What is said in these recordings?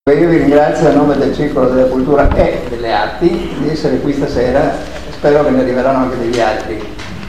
Io vi ringrazio a nome del Circolo della Cultura e delle Arti di essere qui stasera, spero che ne arriveranno anche degli altri.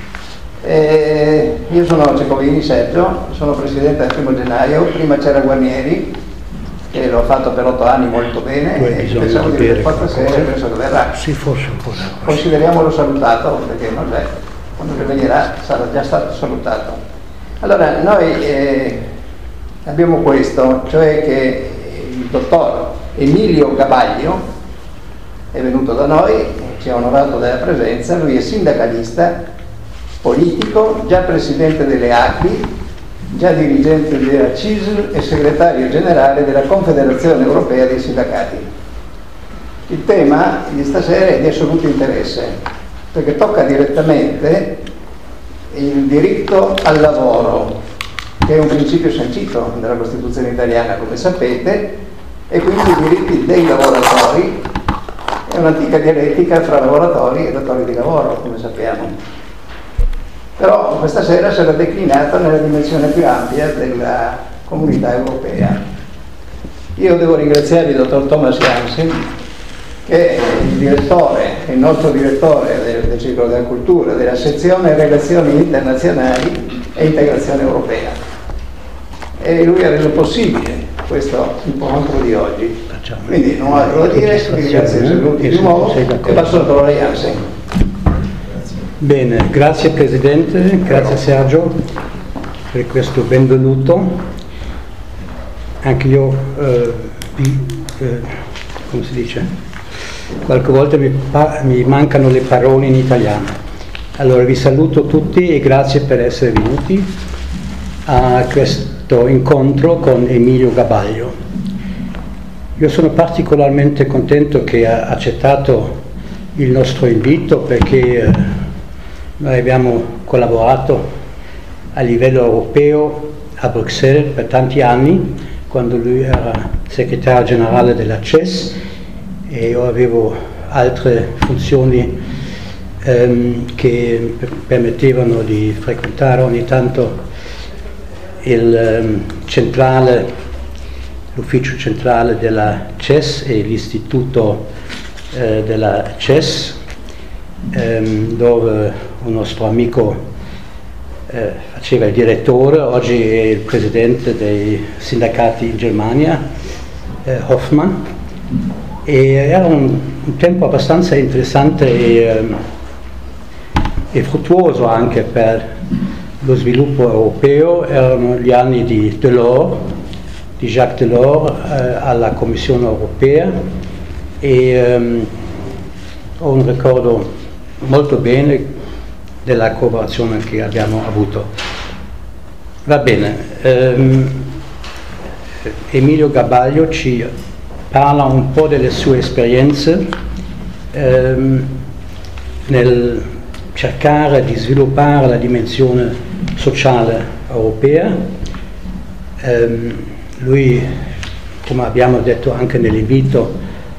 Io sono Cecovini Sergio, sono presidente del 1° gennaio, prima c'era Guarnieri, che l'ho fatto per 8 anni molto bene, e pensavo di aver fatto stasera, penso che verrà. Sì, forse un po'. Consideriamolo salutato, perché non c'è, quando venirà sarà già stato salutato. Allora, noi abbiamo questo, cioè che il dottor Emilio Gabaglio è venuto da noi, ci ha onorato della presenza. Lui è sindacalista, politico, già presidente delle ACLI, già dirigente della CISL e segretario generale della Confederazione Europea dei Sindacati. Il tema di stasera è di assoluto interesse, perché tocca direttamente il diritto al lavoro, che è un principio sancito nella Costituzione italiana, come sapete, e quindi i diritti dei lavoratori è un'antica dialettica fra lavoratori e datori di lavoro, come sappiamo. Però questa sera sarà declinata nella dimensione più ampia della comunità europea. Io devo ringraziare il dottor Thomas Jansen, che è il nostro direttore del Circolo della Cultura, della sezione Relazioni Internazionali e Integrazione Europea. E lui ha reso possibile questo incontro di oggi. Quindi non ho altro da dire, vi ringrazio di essere venuti di nuovo e passo la parola a Jansen. Bene, grazie Presidente, grazie Sergio per questo benvenuto. Anche io come si dice, qualche volta mi mancano le parole in italiano. Allora vi saluto tutti e grazie per essere venuti a questo incontro con Emilio Gabaglio. Io sono particolarmente contento che ha accettato il nostro invito, perché noi abbiamo collaborato a livello europeo a Bruxelles per tanti anni, quando lui era segretario generale della CES e io avevo altre funzioni che permettevano di frequentare ogni tanto l'ufficio centrale della CES e l'istituto della CES, dove un nostro amico faceva il direttore, oggi è il presidente dei sindacati in Germania, Hoffmann, e era un tempo abbastanza interessante e fruttuoso anche per lo sviluppo europeo. Erano gli anni di Delors, di Jacques Delors alla Commissione europea, e ho un ricordo molto bene della collaborazione che abbiamo avuto. Va bene, Emilio Gabaglio ci parla un po' delle sue esperienze nel cercare di sviluppare la dimensione sociale europea. Lui, come abbiamo detto anche nell'invito,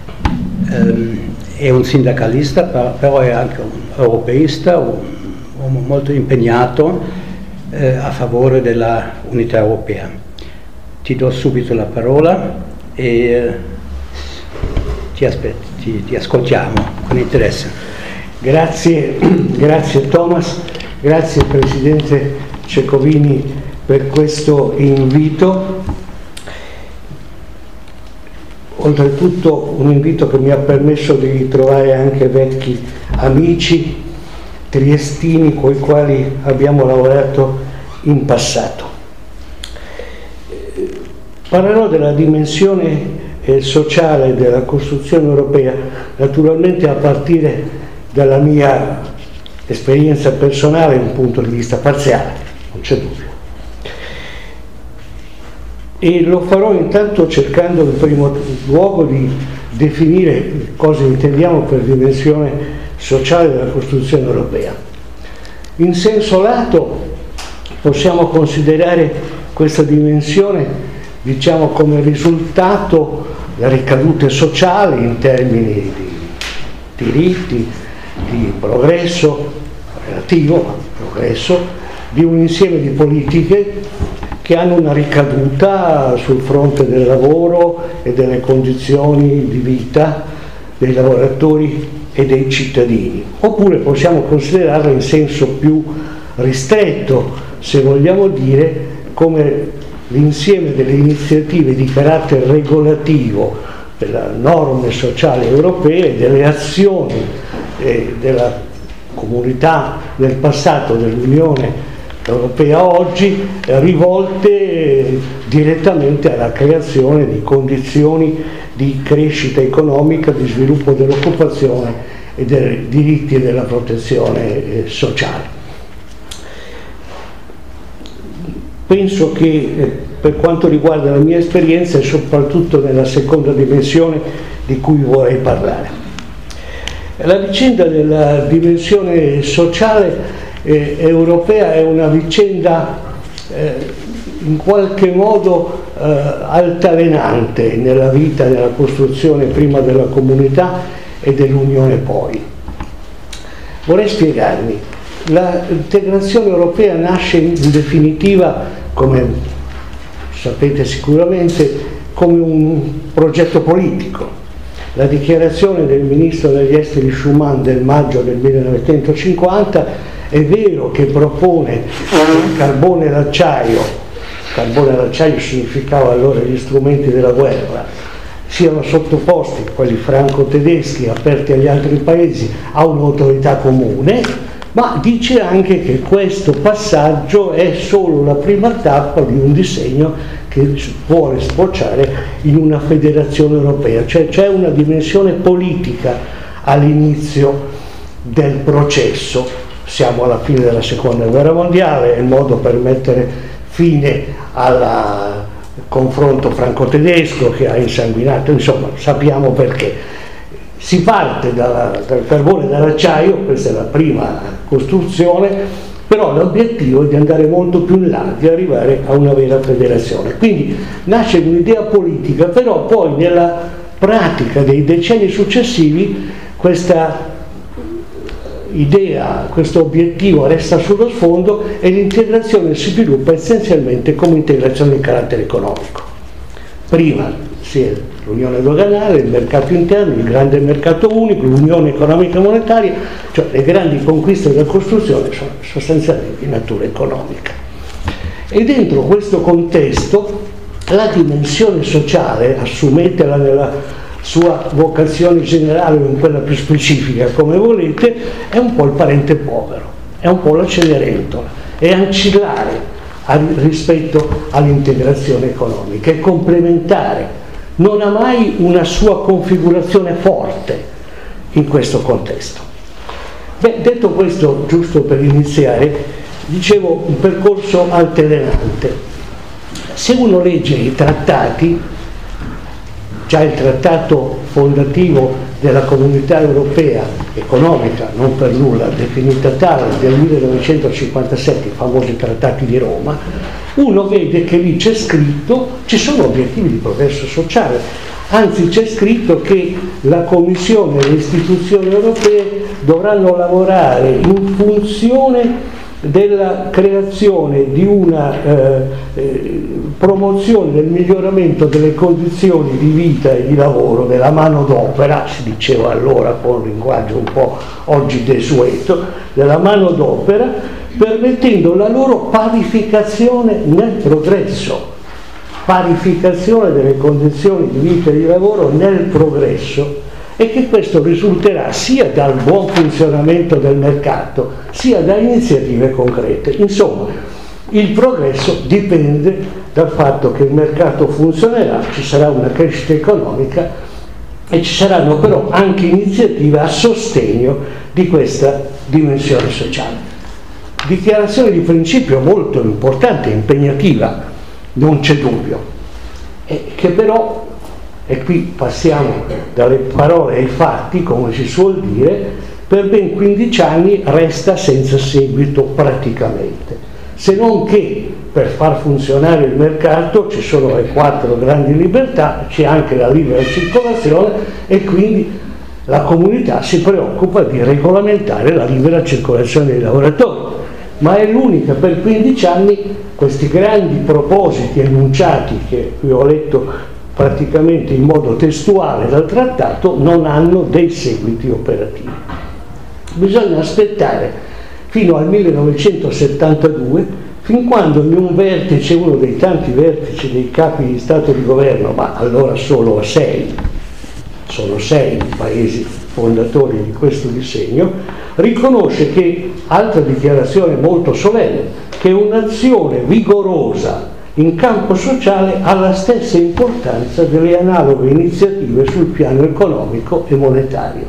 è un sindacalista, però è anche un europeista, un uomo molto impegnato a favore della unità europea. Ti do subito la parola e ti ascoltiamo con interesse. Grazie Thomas, grazie Presidente Cecovini per questo invito. Oltretutto un invito che mi ha permesso di ritrovare anche vecchi amici triestini con i quali abbiamo lavorato in passato. Parlerò della dimensione sociale della costruzione europea, naturalmente a partire dalla mia esperienza personale, un punto di vista parziale, non c'è dubbio. E lo farò intanto cercando in primo luogo di definire cosa intendiamo per dimensione sociale della costruzione europea. In senso lato possiamo considerare questa dimensione, diciamo, come risultato da ricadute sociali in termini di diritti, di progresso, relativo progresso, di un insieme di politiche che hanno una ricaduta sul fronte del lavoro e delle condizioni di vita dei lavoratori e dei cittadini. Oppure possiamo considerarla in senso più ristretto, se vogliamo dire, come l'insieme delle iniziative di carattere regolativo delle norme sociali europee, delle azioni della comunità del passato, dell'Unione Europea oggi, rivolte direttamente alla creazione di condizioni di crescita economica, di sviluppo dell'occupazione e dei diritti e della protezione sociale. Penso che per quanto riguarda la mia esperienza e soprattutto nella seconda dimensione di cui vorrei parlare. La vicenda della dimensione sociale europea è una vicenda in qualche modo altalenante nella vita, nella costruzione prima della comunità e dell'Unione poi. Vorrei spiegarmi. L'integrazione europea nasce in definitiva, come sapete sicuramente, come un progetto politico. La dichiarazione del ministro degli esteri Schuman del maggio del 1950 è vero che propone il carbone e l'acciaio significava allora gli strumenti della guerra, siano sottoposti, quelli franco-tedeschi aperti agli altri paesi, a un'autorità comune, ma dice anche che questo passaggio è solo la prima tappa di un disegno che vuole sbocciare in una federazione europea, cioè c'è una dimensione politica all'inizio del processo. Siamo alla fine della seconda guerra mondiale, è il modo per mettere fine al confronto franco-tedesco che ha insanguinato, insomma sappiamo perché. Si parte dal carbone e dall'acciaio, questa è la prima costruzione, però l'obiettivo è di andare molto più in là, di arrivare a una vera federazione. Quindi nasce un'idea politica, però poi nella pratica dei decenni successivi questa idea, questo obiettivo resta sullo sfondo e l'integrazione si sviluppa essenzialmente come integrazione di carattere economico. Prima l'unione doganale, il mercato interno, il grande mercato unico, l'unione economica e monetaria, cioè le grandi conquiste della costruzione sono sostanzialmente di natura economica. E dentro questo contesto la dimensione sociale, assumetela nella sua vocazione generale o in quella più specifica come volete, è un po' il parente povero, è un po' la Cenerentola, è ancillare rispetto all'integrazione economica, è complementare, non ha mai una sua configurazione forte in questo contesto. Beh, detto questo, giusto per iniziare, dicevo un percorso altalenante. Se uno legge i trattati, già il trattato fondativo della Comunità Europea economica, non per nulla definita tale, del 1957, i famosi trattati di Roma, uno vede che lì c'è scritto, ci sono obiettivi di progresso sociale, anzi c'è scritto che la Commissione e le istituzioni europee dovranno lavorare in funzione della creazione di una promozione del miglioramento delle condizioni di vita e di lavoro della manodopera, si diceva allora con un linguaggio un po' oggi desueto, della manodopera, permettendo la loro parificazione nel progresso, parificazione delle condizioni di vita e di lavoro nel progresso, e che questo risulterà sia dal buon funzionamento del mercato sia da iniziative concrete. Insomma, il progresso dipende dal fatto che il mercato funzionerà, ci sarà una crescita economica e ci saranno però anche iniziative a sostegno di questa dimensione sociale. Dichiarazione di principio molto importante e impegnativa, non c'è dubbio, e che però, e qui passiamo dalle parole ai fatti, come si suol dire, per ben 15 anni resta senza seguito praticamente, se non che per far funzionare il mercato ci sono le 4 grandi libertà, c'è anche la libera circolazione e quindi la comunità si preoccupa di regolamentare la libera circolazione dei lavoratori. ma è l'unica per 15 anni. Questi grandi propositi enunciati, che vi ho letto praticamente in modo testuale dal trattato, non hanno dei seguiti operativi. Bisogna aspettare fino al 1972, fin quando in un vertice, uno dei tanti vertici dei capi di Stato e di Governo, ma allora solo a 6, sono 6 i paesi fondatori di questo disegno, riconosce che, altra dichiarazione molto solenne, che un'azione vigorosa in campo sociale ha la stessa importanza delle analoghe iniziative sul piano economico e monetario.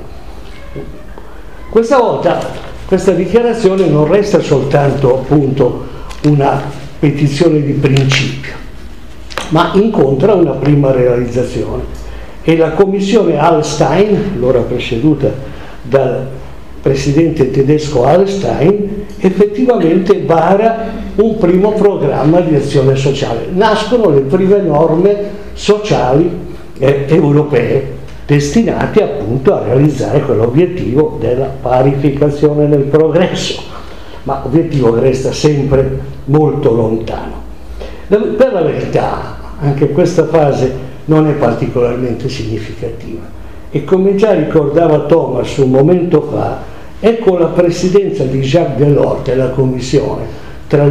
Questa volta questa dichiarazione non resta soltanto appunto una petizione di principio, ma incontra una prima realizzazione, e la commissione Hallstein, allora presieduta dal presidente tedesco Hallstein, effettivamente vara un primo programma di azione sociale. Nascono le prime norme sociali europee destinate appunto a realizzare quell'obiettivo della parificazione del progresso, ma obiettivo che resta sempre molto lontano. Per la verità, anche questa fase non è particolarmente significativa, e come già ricordava Thomas un momento fa, è con la presidenza di Jacques Delors della Commissione tra il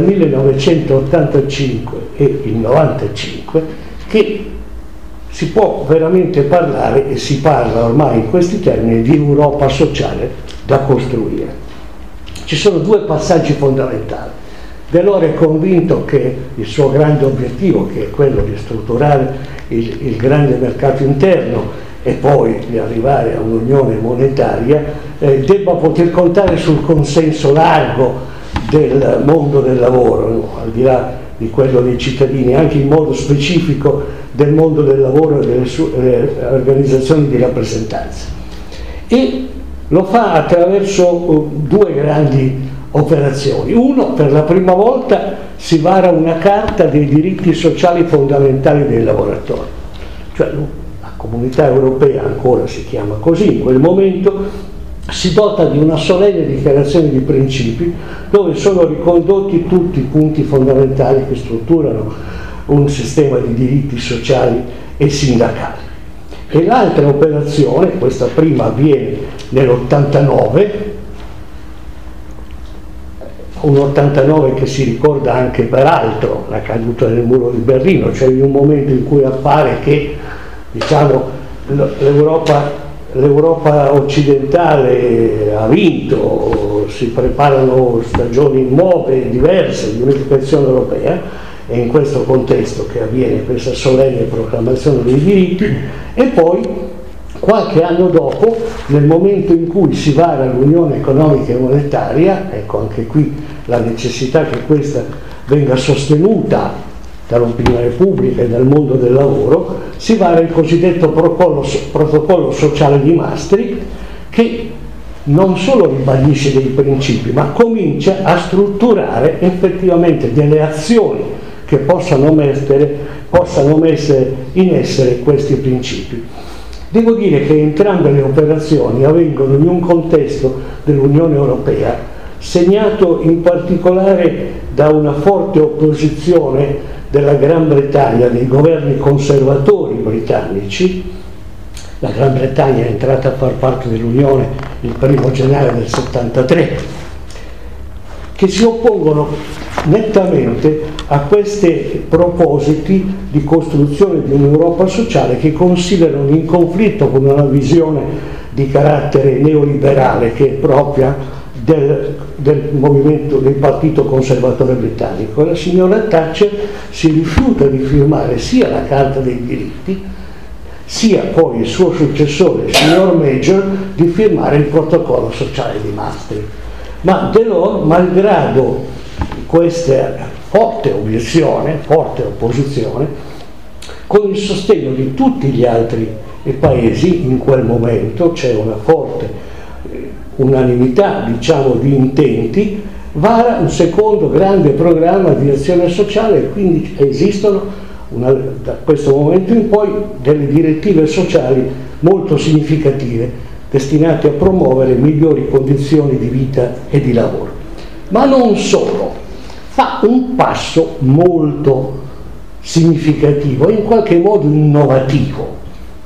1985 e il 95 che si può veramente parlare, e si parla ormai in questi termini, di Europa sociale da costruire. Ci sono due passaggi fondamentali. Delors è convinto che il suo grande obiettivo, che è quello di strutturare il grande mercato interno e poi di arrivare a un'unione monetaria, debba poter contare sul consenso largo del mondo del lavoro, no? Al di là di quello dei cittadini, anche in modo specifico del mondo del lavoro e delle organizzazioni di rappresentanza. E lo fa attraverso due grandi operazioni. Uno, per la prima volta si vara una carta dei diritti sociali fondamentali dei lavoratori, cioè la Comunità Europea, ancora si chiama così in quel momento, si dota di una solenne dichiarazione di principi dove sono ricondotti tutti i punti fondamentali che strutturano un sistema di diritti sociali e sindacali. E l'altra operazione, questa prima avviene nell'89, un 89 che si ricorda anche peraltro la caduta del muro di Berlino, cioè in un momento in cui appare che, diciamo, l'Europa occidentale ha vinto, si preparano stagioni nuove, diverse di unificazione europea, e in questo contesto che avviene questa solenne proclamazione dei diritti. E poi qualche anno dopo, nel momento in cui si vara l'Unione Economica e Monetaria, ecco anche qui la necessità che questa venga sostenuta dall'opinione pubblica e dal mondo del lavoro, si vara il cosiddetto protocollo sociale di Maastricht, che non solo ribadisce dei principi, ma comincia a strutturare effettivamente delle azioni che possano mettere in essere questi principi. Devo dire che entrambe le operazioni avvengono in un contesto dell'Unione Europea segnato in particolare da una forte opposizione della Gran Bretagna, dei governi conservatori britannici. La Gran Bretagna è entrata a far parte dell'Unione il 1° gennaio del 73, che si oppongono nettamente a questi propositi di costruzione di un'Europa sociale, che considerano in conflitto con una visione di carattere neoliberale che è propria del movimento del partito conservatore britannico. La signora Thatcher si rifiuta di firmare sia la Carta dei diritti, sia poi il suo successore, il signor Major, di firmare il protocollo sociale di Maastricht. Ma Delors, malgrado questa forte obiezione, forte opposizione, con il sostegno di tutti gli altri paesi in quel momento, c'è una forte unanimità, diciamo, di intenti, vara un secondo grande programma di azione sociale, e quindi esistono da questo momento in poi delle direttive sociali molto significative destinate a promuovere migliori condizioni di vita e di lavoro. ma non solo, fa un passo molto significativo, in qualche modo innovativo.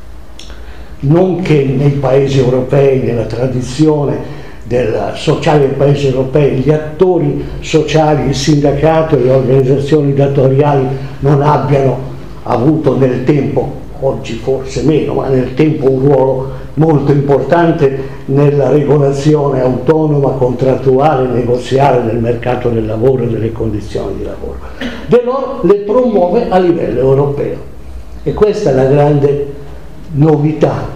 Non che nei paesi europei, nella tradizione del sociale dei paesi europei, gli attori sociali, il sindacato e le organizzazioni datoriali non abbiano avuto nel tempo, oggi forse meno, ma nel tempo un ruolo molto importante nella regolazione autonoma, contrattuale, negoziale del mercato del lavoro e delle condizioni di lavoro. Delors le promuove a livello europeo e questa è la grande novità.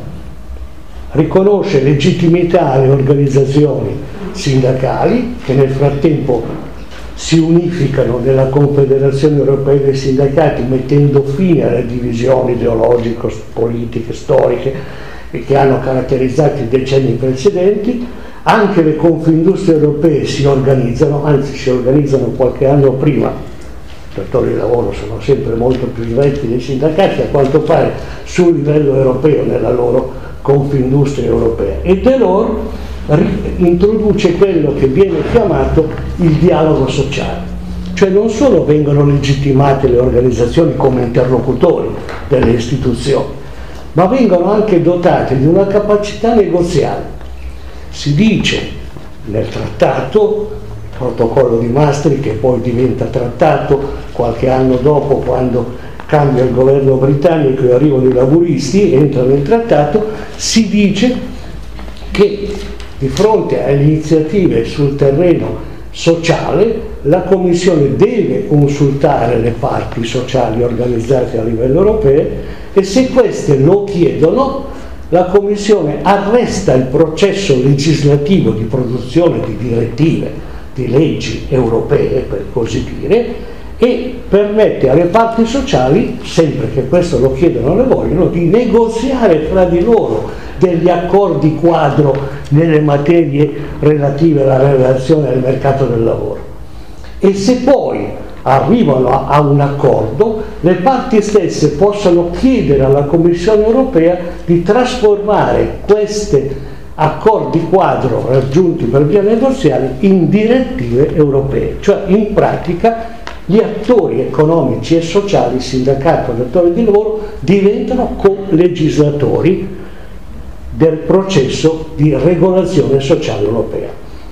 Riconosce legittimità alle organizzazioni sindacali che nel frattempo si unificano nella Confederazione Europea dei Sindacati, mettendo fine alle divisioni ideologiche, politiche, storiche che hanno caratterizzato i decenni precedenti. Anche le confindustrie europee si organizzano, anzi si organizzano qualche anno prima. I datori di lavoro sono sempre molto più vecchi dei sindacati, a quanto pare sul livello europeo, nella loro Confindustria europea. E Delors introduce quello che viene chiamato il dialogo sociale, cioè non solo vengono legittimate le organizzazioni come interlocutori delle istituzioni, ma vengono anche dotate di una capacità negoziale. Si dice nel trattato, il protocollo di Maastricht, che poi diventa trattato qualche anno dopo, quando cambia il governo britannico e arrivano i laburisti, entra nel trattato, si dice che di fronte alle iniziative sul terreno sociale la Commissione deve consultare le parti sociali organizzate a livello europeo e se queste lo chiedono la Commissione arresta il processo legislativo di produzione di direttive, di leggi europee per così dire, e permette alle parti sociali, sempre che questo lo chiedono o lo vogliono, di negoziare fra di loro degli accordi quadro nelle materie relative alla relazione del mercato del lavoro. E se poi arrivano a un accordo, le parti stesse possono chiedere alla Commissione europea di trasformare questi accordi quadro raggiunti per via negoziale in direttive europee, cioè in pratica gli attori economici e sociali, sindacato e datori di lavoro, diventano co-legislatori del processo di regolazione sociale europea,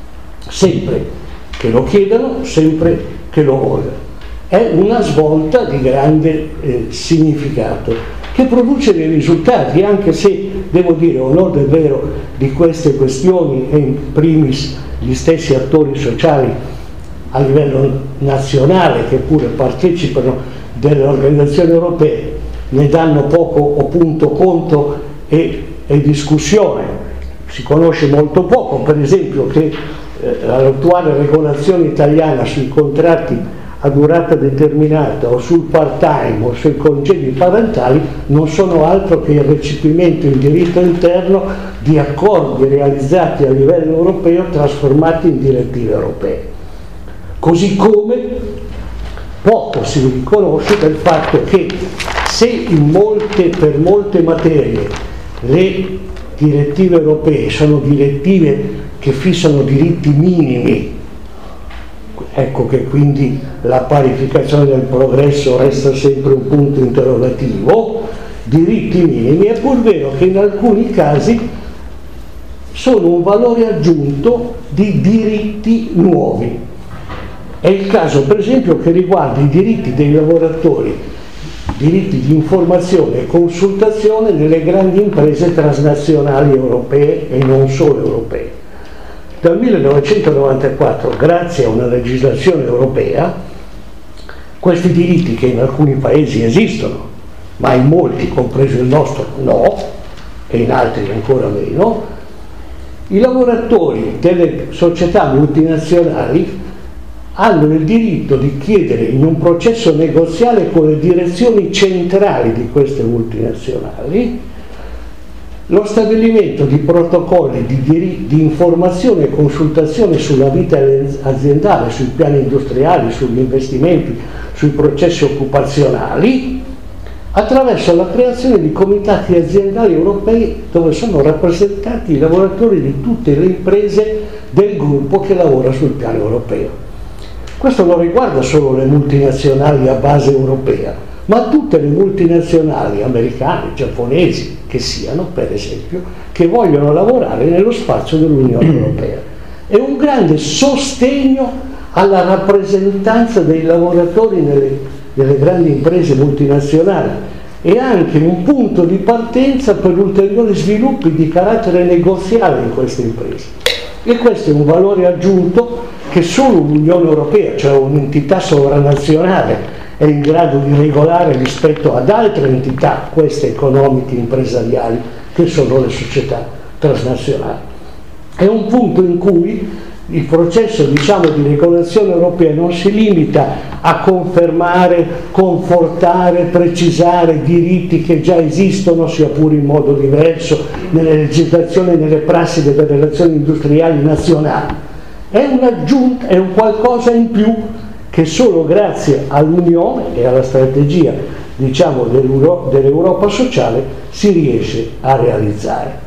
sempre che lo chiedano, sempre che lo vogliono. È una svolta di grande significato che produce dei risultati, anche se devo dire onor del vero di queste questioni e in primis gli stessi attori sociali a livello nazionale che pure partecipano delle organizzazioni europee ne danno poco o punto conto e discussione. Si conosce molto poco, per esempio, che l'attuale regolazione italiana sui contratti a durata determinata o sul part-time o sui congedi parentali non sono altro che il recepimento in diritto interno di accordi realizzati a livello europeo trasformati in direttive europee. Così come poco si riconosce del fatto che se per molte materie le direttive europee sono direttive che fissano diritti minimi, ecco che quindi la parificazione del progresso resta sempre un punto interrogativo, diritti minimi, è pur vero che in alcuni casi sono un valore aggiunto di diritti nuovi. È il caso per esempio che riguarda i diritti dei lavoratori, diritti di informazione e consultazione nelle grandi imprese transnazionali europee e non solo europee. Dal 1994, grazie a una legislazione europea, questi diritti che in alcuni paesi esistono, ma in molti, compreso il nostro, no, e in altri ancora meno, i lavoratori delle società multinazionali hanno il diritto di chiedere in un processo negoziale con le direzioni centrali di queste multinazionali lo stabilimento di protocolli di informazione e consultazione sulla vita aziendale, sui piani industriali, sugli investimenti, sui processi occupazionali, attraverso la creazione di comitati aziendali europei dove sono rappresentati i lavoratori di tutte le imprese del gruppo che lavora sul piano europeo. Questo non riguarda solo le multinazionali a base europea, ma tutte le multinazionali americane, giapponesi, che siano, per esempio, che vogliono lavorare nello spazio dell'Unione Europea. È un grande sostegno alla rappresentanza dei lavoratori nelle grandi imprese multinazionali e anche un punto di partenza per ulteriori sviluppi di carattere negoziale in queste imprese. E questo è un valore aggiunto che solo l'Unione Europea, cioè un'entità sovranazionale, è in grado di regolare rispetto ad altre entità, queste economiche imprenditoriali, che sono le società transnazionali. È un punto in cui il processo, diciamo, di regolazione europea non si limita a confermare, confortare, precisare diritti che già esistono, sia pure in modo diverso, nelle legislazioni e nelle prassi delle relazioni industriali nazionali. È un'aggiunta, è un qualcosa in più che solo grazie all'Unione e alla strategia, diciamo, dell'Europa sociale si riesce a realizzare.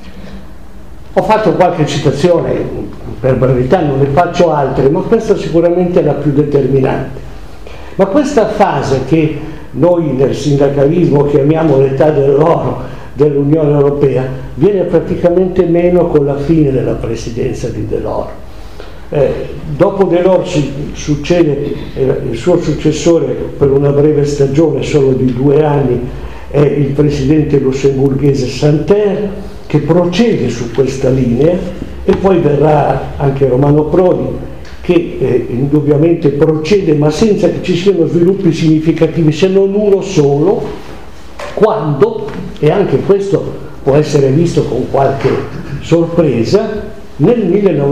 Ho fatto qualche citazione, per brevità non ne faccio altre, ma questa sicuramente è la più determinante. Ma questa fase che noi nel sindacalismo chiamiamo l'età dell'oro dell'Unione Europea viene praticamente meno con la fine della presidenza di Delors. Dopo Delors succede il suo successore per una breve stagione, solo di 2 anni, è il presidente lussemburghese Santer, che procede su questa linea, e poi verrà anche Romano Prodi, che indubbiamente procede ma senza che ci siano sviluppi significativi, se non uno solo, quando, e anche questo può essere visto con qualche sorpresa, nel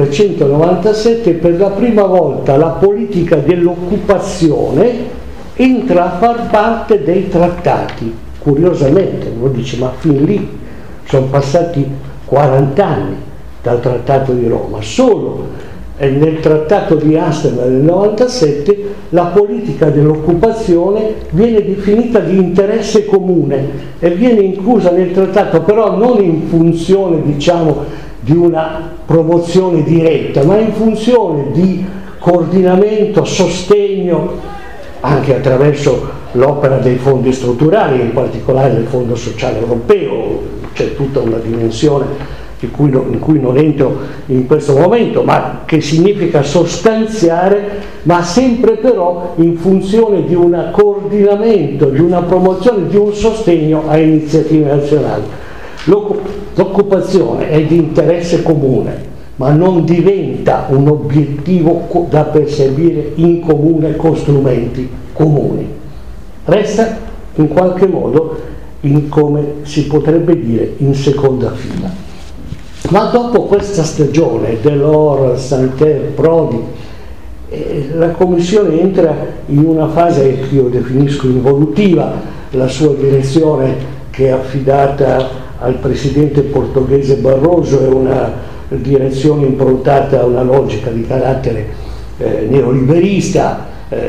1997 per la prima volta la politica dell'occupazione entra a far parte dei trattati. Curiosamente, uno dice, ma fin lì sono passati 40 anni dal Trattato di Roma. Solo nel Trattato di Amsterdam del 97 la politica dell'occupazione viene definita di interesse comune e viene inclusa nel Trattato, però non in funzione, diciamo, di una promozione diretta, ma in funzione di coordinamento, sostegno, anche attraverso l'opera dei fondi strutturali, in particolare del Fondo Sociale Europeo. C'è tutta una dimensione in cui non entro in questo momento, ma che significa sostanziare, ma sempre però in funzione di un coordinamento, di una promozione, di un sostegno a iniziative nazionali. L'occupazione è di interesse comune, ma non diventa un obiettivo da perseguire in comune con strumenti comuni. Resta in qualche modo, come si potrebbe dire, in seconda fila. Ma dopo questa stagione, Delors, Santer, Prodi, la Commissione entra in una fase che io definisco involutiva. La sua direzione, che è affidata al presidente portoghese Barroso, è una direzione improntata a una logica di carattere neoliberista.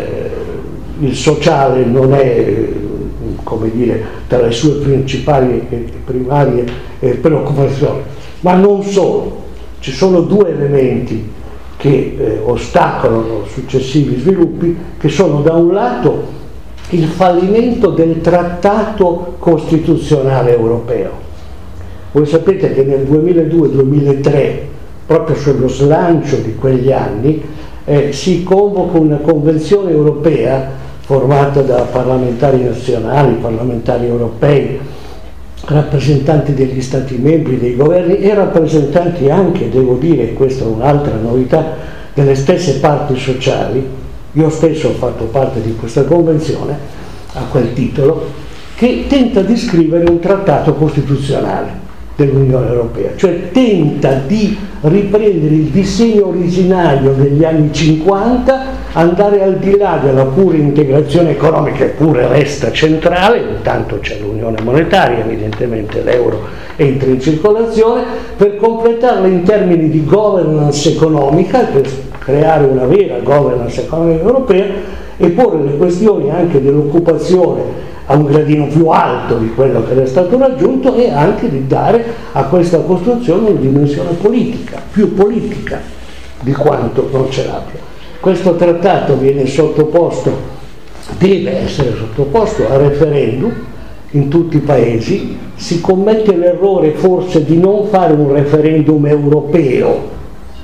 Il sociale non è, come dire, tra le sue principali e primarie preoccupazioni, ma non solo. Ci sono 2 elementi che ostacolano successivi sviluppi, che sono da un lato il fallimento del trattato costituzionale europeo. Voi sapete che nel 2002-2003, proprio sullo slancio di quegli anni, si convoca una convenzione europea formata da parlamentari nazionali, parlamentari europei, rappresentanti degli Stati membri, dei governi e rappresentanti anche, devo dire, questa è un'altra novità, delle stesse parti sociali. Io stesso ho fatto parte di questa convenzione a quel titolo, che tenta di scrivere un trattato costituzionale dell'Unione Europea, cioè tenta di riprendere il disegno originario degli anni 50, andare al di là della pura integrazione economica, eppure resta centrale. Intanto c'è l'unione monetaria, evidentemente l'euro entra in circolazione, per completarla in termini di governance economica, per creare una vera governance economica europea e porre le questioni anche dell'occupazione a un gradino più alto di quello che era stato raggiunto, e anche di dare a questa costruzione una dimensione politica, più politica di quanto non ce l'abbia. Questo trattato viene sottoposto, deve essere sottoposto a referendum in tutti i paesi. Si commette l'errore forse di non fare un referendum europeo.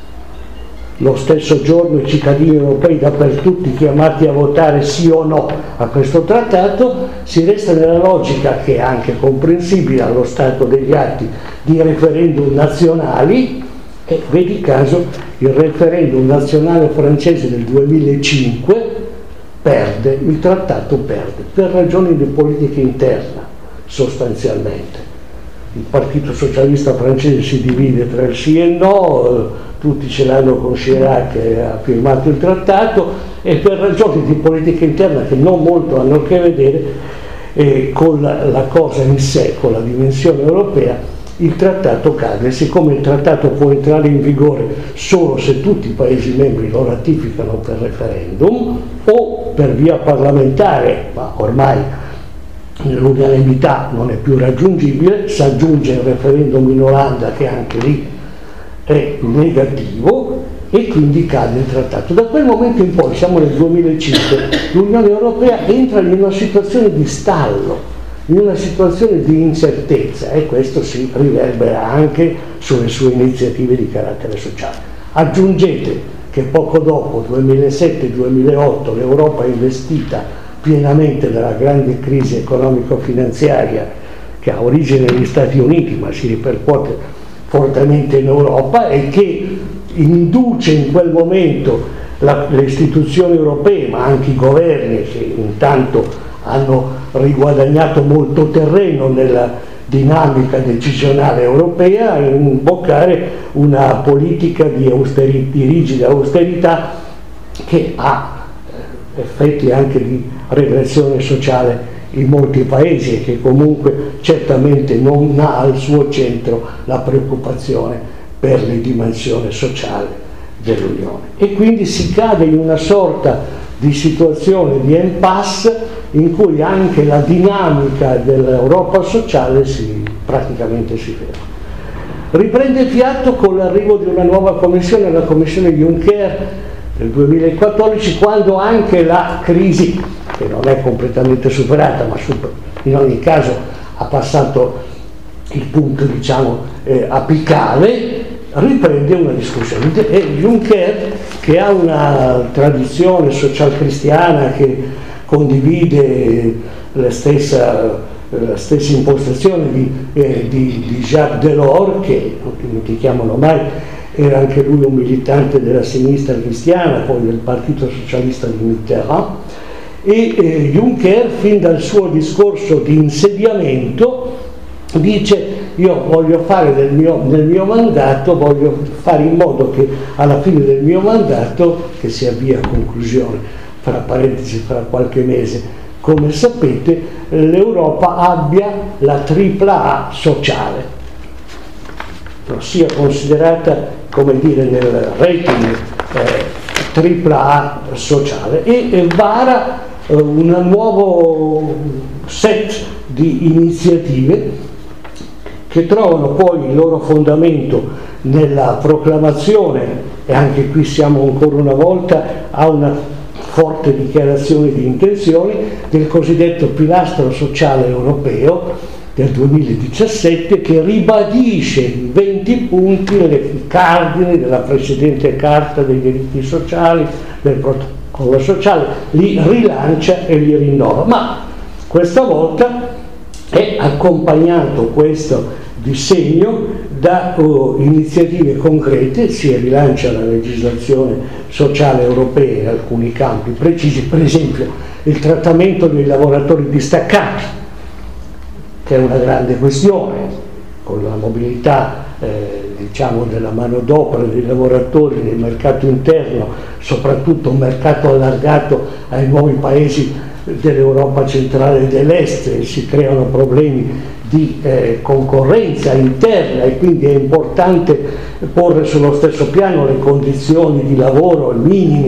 Lo stesso giorno i cittadini europei dappertutto chiamati a votare sì o no a questo trattato, si resta nella logica, che è anche comprensibile allo stato degli atti, di referendum nazionali. E vedi caso, il referendum nazionale francese del 2005 perde, il trattato perde, per ragioni di politica interna sostanzialmente. Il Partito Socialista francese si divide tra il sì e il no, tutti ce l'hanno con Chirac che ha firmato il trattato, e per ragioni di politica interna che non molto hanno a che vedere con la cosa in sé, con la dimensione europea, il trattato cade. Siccome il trattato può entrare in vigore solo se tutti i Paesi membri lo ratificano per referendum o per via parlamentare, ma ormai l'unanimità non è più raggiungibile, si aggiunge il referendum in Olanda che anche lì è negativo, e quindi cade il trattato. Da quel momento in poi, siamo nel 2005, l'Unione Europea entra in una situazione di stallo, in una situazione di incertezza, e questo si riverbera anche sulle sue iniziative di carattere sociale. Aggiungete che poco dopo, 2007-2008, l'Europa è investita pienamente dalla grande crisi economico-finanziaria che ha origine negli Stati Uniti ma si ripercuote fortemente in Europa, e che induce in quel momento le istituzioni europee, ma anche i governi, che intanto hanno riguadagnato molto terreno nella dinamica decisionale europea, a imboccare una politica di rigida austerità che ha effetti anche di regressione sociale in molti paesi, e che comunque certamente non ha al suo centro la preoccupazione per la dimensione sociale dell'Unione. E quindi si cade in una sorta di situazione di impasse in cui anche la dinamica dell'Europa sociale praticamente si ferma. Riprende fiato con l'arrivo di una nuova commissione, la commissione Juncker del 2014, quando anche la crisi, che non è completamente superata, ma in ogni caso ha passato il punto, diciamo, apicale, riprende una discussione. E Juncker, che ha una tradizione social-cristiana, che condivide la stessa impostazione di Jacques Delors, che non dimentichiamolo mai, era anche lui un militante della sinistra cristiana, poi del Partito Socialista di Mitterrand, e Juncker, fin dal suo discorso di insediamento, dice: io voglio fare nel mio mandato, voglio fare in modo che alla fine del mio mandato, che si avvia a conclusione, fra parentesi, fra qualche mese, come sapete, l'Europa abbia la AAA sociale, sia considerata, come dire, nel rating AAA sociale, e vara un nuovo set di iniziative che trovano poi il loro fondamento nella proclamazione, e anche qui siamo ancora una volta a una forte dichiarazione di intenzioni, del cosiddetto pilastro sociale europeo del 2017, che ribadisce i 20 punti, le cardini della precedente Carta dei diritti sociali, del protocollo sociale, li rilancia e li rinnova, ma questa volta è accompagnato questo disegno da iniziative concrete. Si rilancia la legislazione sociale europea in alcuni campi precisi, per esempio il trattamento dei lavoratori distaccati, che è una grande questione, con la mobilità diciamo della manodopera dei lavoratori nel mercato interno, soprattutto un mercato allargato ai nuovi paesi dell'Europa centrale e dell'est, si creano problemi di concorrenza interna, e quindi è importante porre sullo stesso piano le condizioni di lavoro minimi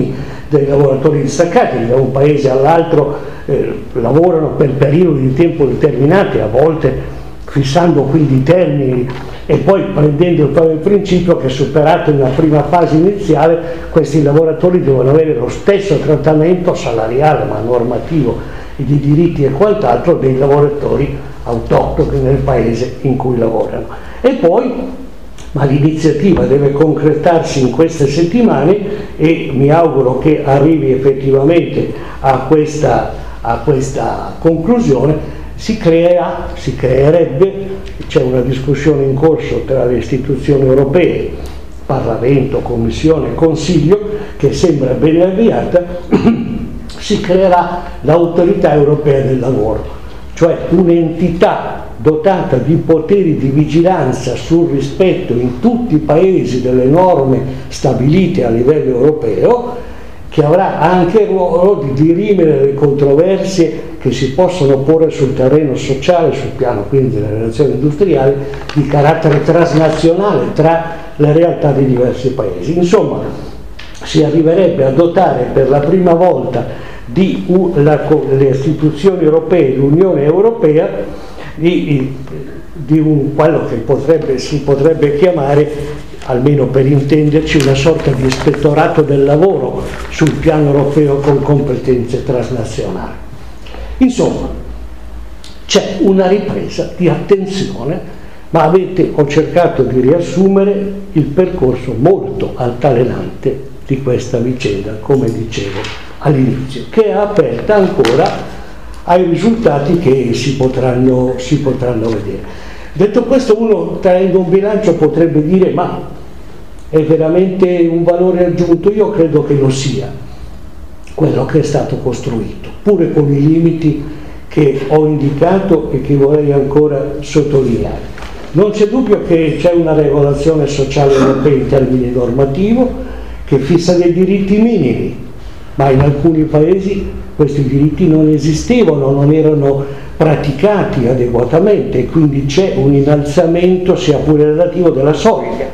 dei lavoratori distaccati, da un paese all'altro lavorano per periodi di tempo determinati, a volte fissando quindi i termini e poi prendendo il principio che, superato in una prima fase iniziale, questi lavoratori devono avere lo stesso trattamento salariale, ma normativo, e di diritti e quant'altro dei lavoratori autoctoni nel paese in cui lavorano. E poi, ma l'iniziativa deve concretarsi in queste settimane e mi auguro che arrivi effettivamente a questa conclusione. Si creerebbe, c'è una discussione in corso tra le istituzioni europee, Parlamento, Commissione, Consiglio, che sembra ben avviata, si creerà l'Autorità Europea del Lavoro, cioè un'entità dotata di poteri di vigilanza sul rispetto in tutti i paesi delle norme stabilite a livello europeo, che avrà anche il ruolo di dirimere le controversie che si possono porre sul terreno sociale, sul piano quindi delle relazioni industriali, di carattere transnazionale tra le realtà di diversi paesi. Insomma, si arriverebbe a dotare per la prima volta le istituzioni europee, l'Unione Europea, di quello che si potrebbe chiamare, almeno per intenderci, una sorta di ispettorato del lavoro sul piano europeo con competenze transnazionali. Insomma, c'è una ripresa di attenzione, ma ho cercato di riassumere il percorso molto altalenante di questa vicenda, come dicevo all'inizio, che è aperta ancora ai risultati che si potranno vedere. Detto questo, uno, traendo un bilancio, potrebbe dire: ma è veramente un valore aggiunto? Io credo che lo sia, quello che è stato costruito, pure con i limiti che ho indicato e che vorrei ancora sottolineare. Non c'è dubbio che c'è una regolazione sociale europea in termini normativo che fissa dei diritti minimi, ma in alcuni paesi questi diritti non esistevano, non erano praticati adeguatamente, e quindi c'è un innalzamento, sia pure relativo, della soglia.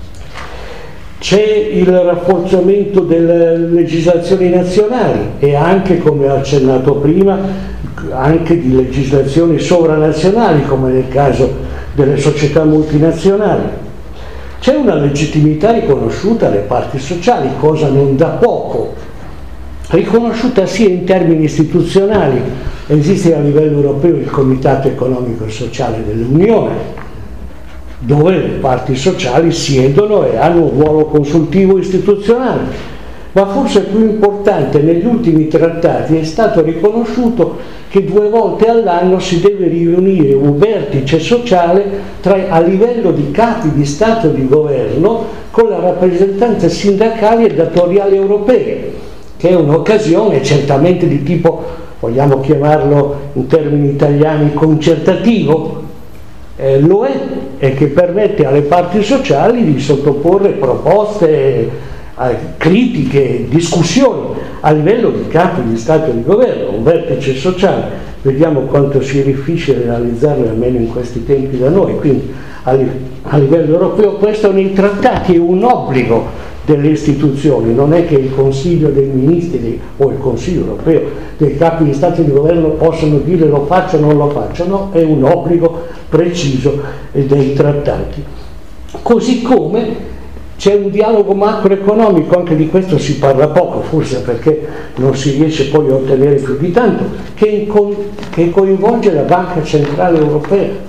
C'è il rafforzamento delle legislazioni nazionali e anche, come ho accennato prima, anche di legislazioni sovranazionali, come nel caso delle società multinazionali. C'è una legittimità riconosciuta alle parti sociali, cosa non da poco, riconosciuta sia in termini istituzionali. Esiste a livello europeo il Comitato Economico e Sociale dell'Unione, dove le parti sociali siedono e hanno un ruolo consultivo istituzionale, ma forse più importante, negli ultimi trattati è stato riconosciuto che 2 volte all'anno si deve riunire un vertice sociale a livello di capi di Stato e di Governo con le rappresentanze sindacali e datoriali europee, che è un'occasione certamente di tipo, vogliamo chiamarlo in termini italiani, concertativo, lo è, e che permette alle parti sociali di sottoporre proposte, critiche, discussioni a livello di capi di Stato e di Governo, un vertice sociale. Vediamo quanto sia difficile realizzarlo, almeno in questi tempi da noi. Quindi a livello europeo questo nei trattati è un obbligo delle istituzioni, non è che il Consiglio dei Ministri o il Consiglio europeo dei capi di Stato e di Governo possono dire lo faccio o non lo faccio, no, è un obbligo preciso dei trattati. Così come c'è un dialogo macroeconomico, anche di questo si parla poco, forse perché non si riesce poi a ottenere più di tanto, che coinvolge la Banca Centrale Europea.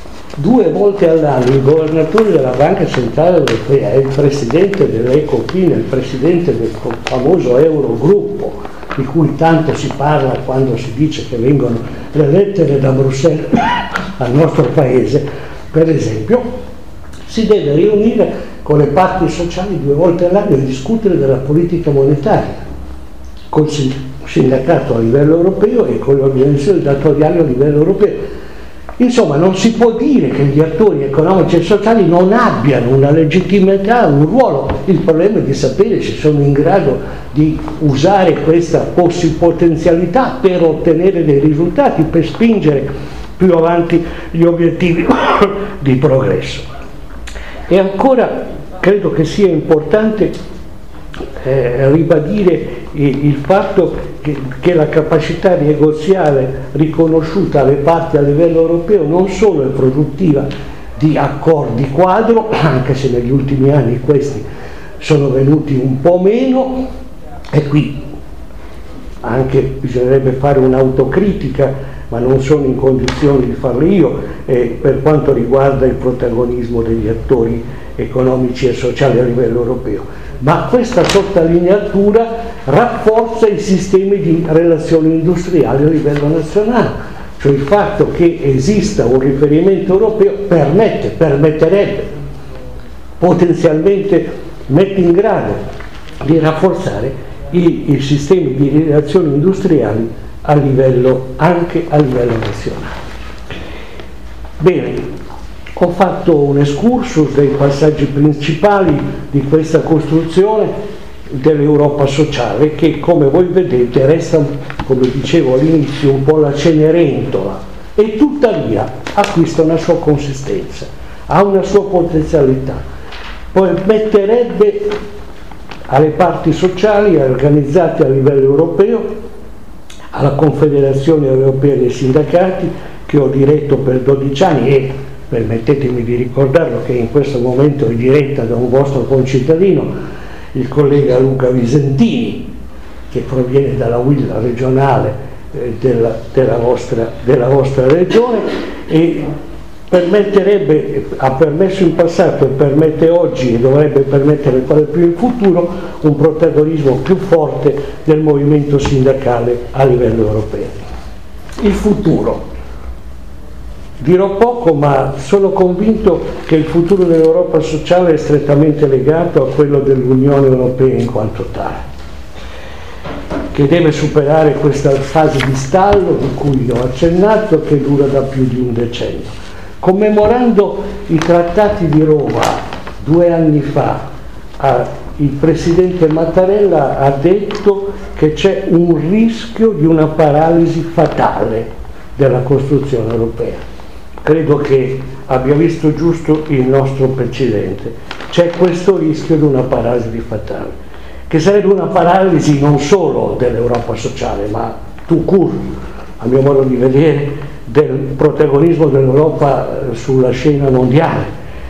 2 volte all'anno il governatore della Banca Centrale Europea e il presidente dell'Ecofin, il presidente del famoso Eurogruppo, di cui tanto si parla quando si dice che vengono le lettere da Bruxelles al nostro paese, per esempio, si deve riunire con le parti sociali 2 volte all'anno e discutere della politica monetaria, col sindacato a livello europeo e con le organizzazioni datoriali a livello europeo. Insomma, non si può dire che gli attori economici e sociali non abbiano una legittimità, un ruolo. Il problema è di sapere se sono in grado di usare questa potenzialità per ottenere dei risultati, per spingere più avanti gli obiettivi di progresso. E ancora credo che sia importante ribadire il fatto che la capacità negoziale riconosciuta alle parti a livello europeo non solo è produttiva di accordi quadro, anche se negli ultimi anni questi sono venuti un po' meno, e qui anche bisognerebbe fare un'autocritica, ma non sono in condizioni di farlo io, per quanto riguarda il protagonismo degli attori economici e sociali a livello europeo, ma questa sottolineatura rafforza i sistemi di relazioni industriali a livello nazionale, cioè il fatto che esista un riferimento europeo permetterebbe, potenzialmente mette in grado di rafforzare i sistemi di relazioni industriali anche a livello nazionale. Bene, ho fatto un excursus dei passaggi principali di questa costruzione dell'Europa sociale, che come voi vedete resta, come dicevo all'inizio, un po' la Cenerentola, e tuttavia acquista una sua consistenza, ha una sua potenzialità, permetterebbe alle parti sociali organizzate a livello europeo, alla Confederazione Europea dei Sindacati, che ho diretto per 12 anni e permettetemi di ricordarlo che in questo momento è diretta da un vostro concittadino, il collega Luca Visentini, che proviene dalla UIL regionale della vostra regione, e ha permesso in passato e permette oggi e dovrebbe permettere ancora più in futuro un protagonismo più forte del movimento sindacale a livello europeo. Il futuro. Dirò poco, ma sono convinto che il futuro dell'Europa sociale è strettamente legato a quello dell'Unione Europea in quanto tale, che deve superare questa fase di stallo di cui ho accennato, che dura da più di un decennio. Commemorando i trattati di Roma 2 anni fa, il presidente Mattarella ha detto che c'è un rischio di una paralisi fatale della costruzione europea. Credo che abbia visto giusto il nostro precedente. C'è questo rischio di una paralisi fatale, che sarebbe una paralisi non solo dell'Europa sociale, ma tout court, a mio modo di vedere, del protagonismo dell'Europa sulla scena mondiale,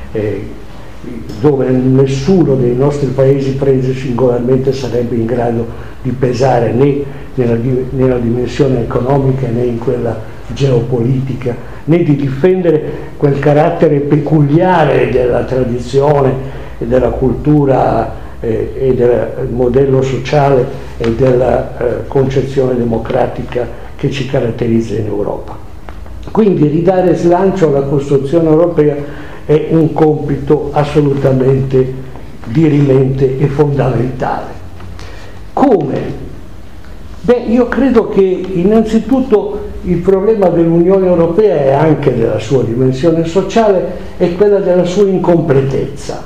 dove nessuno dei nostri paesi presi singolarmente sarebbe in grado di pesare né nella dimensione economica né in quella geopolitica, né di difendere quel carattere peculiare della tradizione e della cultura e del modello sociale e della concezione democratica che ci caratterizza in Europa. Quindi ridare slancio alla costruzione europea è un compito assolutamente dirimente e fondamentale. Come? Beh, io credo che innanzitutto il problema dell'Unione Europea e anche della sua dimensione sociale è quella della sua incompletezza.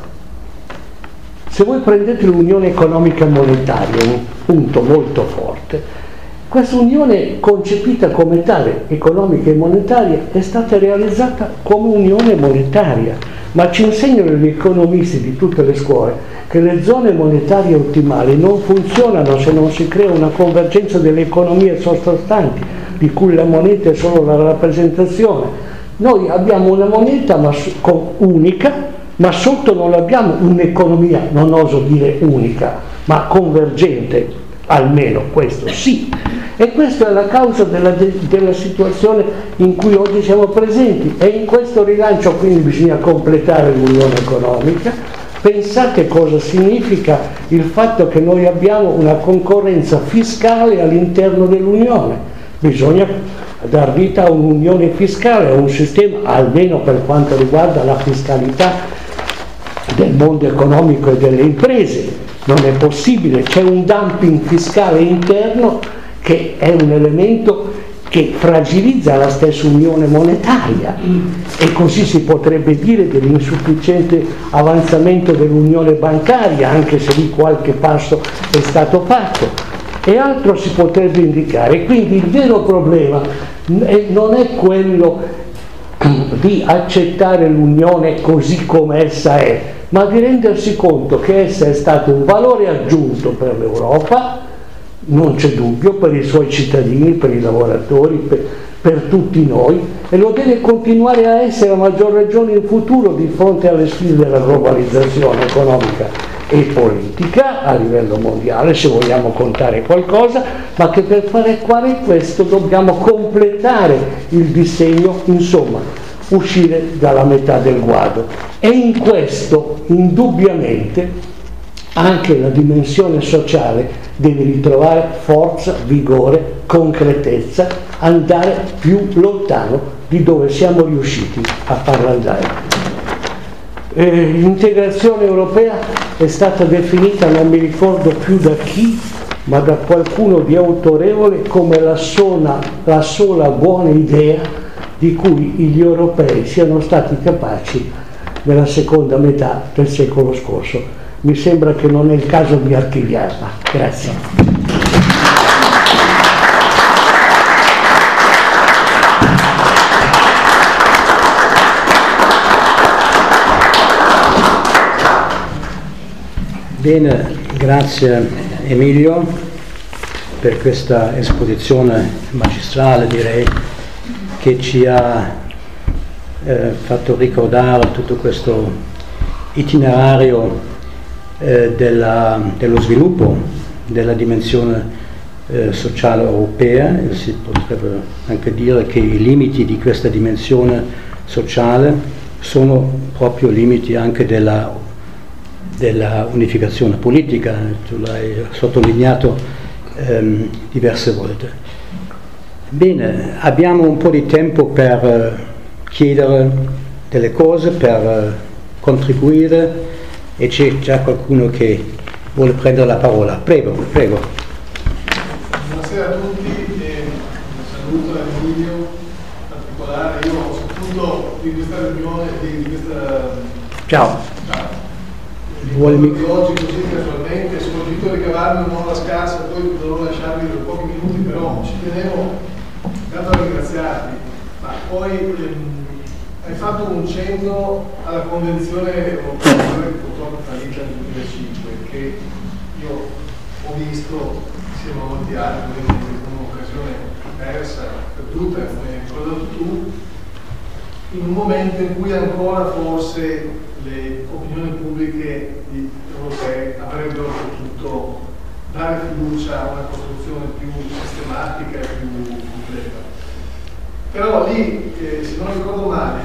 Se voi prendete l'Unione Economica e Monetaria, un punto molto forte, questa unione concepita come tale, economica e monetaria, è stata realizzata come unione monetaria, ma ci insegnano gli economisti di tutte le scuole che le zone monetarie ottimali non funzionano se non si crea una convergenza delle economie sottostanti, di cui la moneta è solo la rappresentazione. Noi abbiamo una moneta unica, ma sotto non abbiamo un'economia, non oso dire unica, ma convergente, almeno questo sì. E questa è la causa della situazione in cui oggi siamo presenti, e in questo rilancio quindi bisogna completare l'unione economica. Pensate cosa significa il fatto che noi abbiamo una concorrenza fiscale all'interno dell'Unione. Bisogna dar vita a un'unione fiscale, a un sistema, almeno per quanto riguarda la fiscalità del mondo economico e delle imprese. Non è possibile, c'è un dumping fiscale interno che è un elemento che fragilizza la stessa unione monetaria, e così si potrebbe dire dell'insufficiente avanzamento dell'unione bancaria, anche se lì qualche passo è stato fatto, e altro si potrebbe indicare. Quindi il vero problema non è quello di accettare l'Unione così come essa è, ma di rendersi conto che essa è stato un valore aggiunto per l'Europa, non c'è dubbio, per i suoi cittadini, per i lavoratori, per tutti noi, e lo deve continuare a essere a maggior ragione in futuro di fronte alle sfide della globalizzazione economica e politica a livello mondiale, se vogliamo contare qualcosa, ma che per fare questo dobbiamo completare il disegno, insomma, uscire dalla metà del guado. E in questo, indubbiamente, anche la dimensione sociale deve ritrovare forza, vigore, concretezza, andare più lontano di dove siamo riusciti a farla andare. L'integrazione europea è stata definita, non mi ricordo più da chi, ma da qualcuno di autorevole, come la sola buona idea di cui gli europei siano stati capaci nella seconda metà del secolo scorso. Mi sembra che non è il caso di archiviarla. Grazie. Bene, grazie Emilio per questa esposizione magistrale, direi, che ci ha fatto ricordare tutto questo itinerario dello sviluppo della dimensione sociale europea. Si potrebbe anche dire che i limiti di questa dimensione sociale sono proprio limiti anche della unificazione politica, tu l'hai sottolineato diverse volte. Bene, abbiamo un po' di tempo per chiedere delle cose, per contribuire, e c'è già qualcuno che vuole prendere la parola. Prego, prego. Buonasera a tutti, saluto a Emilio in particolare. Io ho saputo di questa riunione, di questa... Ciao. Di oggi così casualmente, sono riuscito a ricavarmi un'ora scarsa, poi dovrò lasciarvi per pochi minuti, però ci tenevo tanto a ringraziarti. Ma poi hai fatto un cenno alla Convenzione Europea che purtroppo è fallita nel 2005, che io ho visto insieme a molti altri, quindi è un'occasione persa, perduta, come hai ricordato tu, in un momento in cui ancora forse le opinioni pubbliche europee avrebbero potuto dare fiducia a una costruzione più sistematica e più completa. Però lì, se non ricordo male,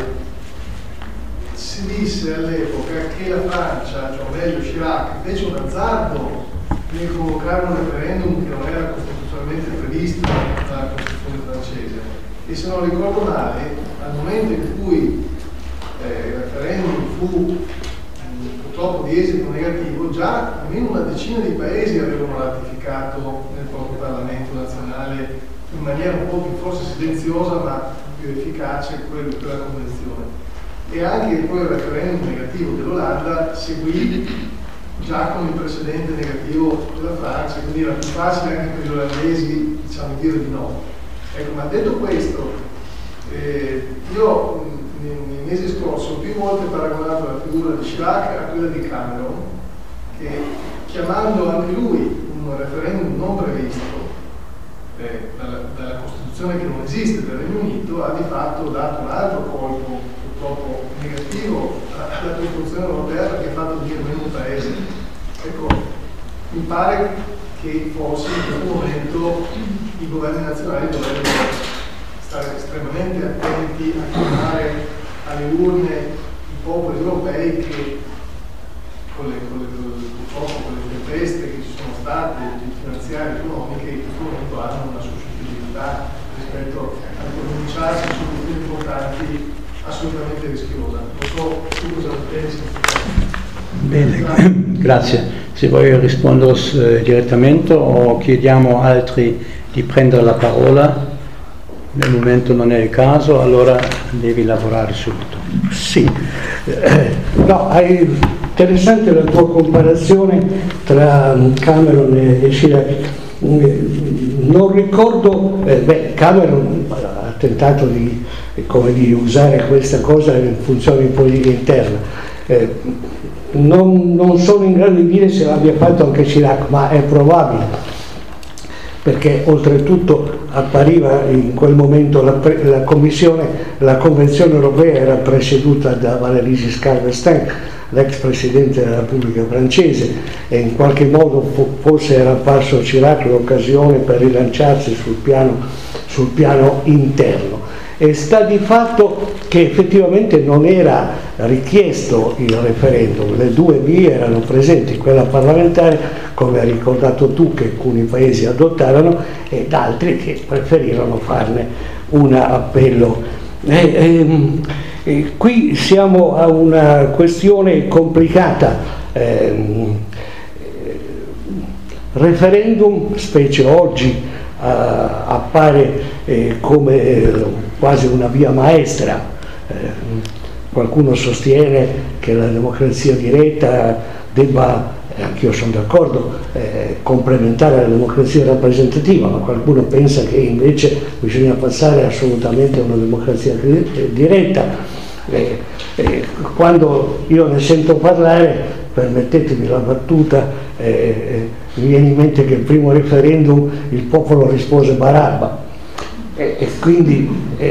si disse all'epoca che la Francia, cioè meglio Chirac, fece un azzardo nel convocare un referendum che non era costituzionalmente previsto dalla Costituzione francese. E se non ricordo male, al momento in cui il referendum fu purtroppo di esito negativo, già almeno una decina di paesi avevano ratificato nel proprio Parlamento nazionale in maniera un po' più forse silenziosa ma più efficace quella convenzione. E anche poi il referendum negativo dell'Olanda seguì già con il precedente negativo della Francia, quindi era più facile anche per gli olandesi, diciamo, dire di no. Ecco, ma detto questo, io nei mesi scorsi ho più volte paragonato la figura di Chirac a quella di Cameron, che chiamando anche lui un referendum non previsto dalla Costituzione che non esiste del Regno Unito, ha di fatto dato un altro colpo purtroppo negativo alla costruzione europea, perché ha fatto dire meno un paese. Ecco, mi pare che forse in questo momento i governi nazionali dovrebbero stare estremamente attenti a chiamare alle urne i popoli europei che purtroppo con le tempeste che ci sono state, finanziarie e economiche, in questo momento hanno una suscettibilità rispetto a pronunciarsi su questioni importanti assolutamente rischiosa. Non so tu cosa pensi. Bene, grazie. Se vuoi rispondere direttamente o chiediamo altri di prendere la parola. Nel momento non è il caso, allora devi lavorare subito. Sì, no, è interessante la tua comparazione tra Cameron e Chirac. Non ricordo, Cameron ha tentato di usare questa cosa in funzione di politica interna. Non sono in grado di dire se l'abbia fatto anche Chirac, ma è probabile, perché oltretutto appariva in quel momento la Convenzione europea era presieduta da Valéry Giscard d'Estaing, l'ex presidente della Repubblica francese, e in qualche modo forse era apparso a Chirac l'occasione per rilanciarsi sul piano interno. E sta di fatto che effettivamente non era richiesto il referendum, le due vie erano presenti, quella parlamentare, come hai ricordato tu, che alcuni paesi adottarono, ed altri che preferirono farne un appello. Qui siamo a una questione complicata. Referendum, specie oggi, appare come quasi una via maestra. Qualcuno sostiene che la democrazia diretta debba, anch'io sono d'accordo, complementare la democrazia rappresentativa, ma qualcuno pensa che invece bisogna passare assolutamente a una democrazia diretta. Quando io ne sento parlare, permettetemi la battuta, mi viene in mente che il primo referendum il popolo rispose Barabba, e quindi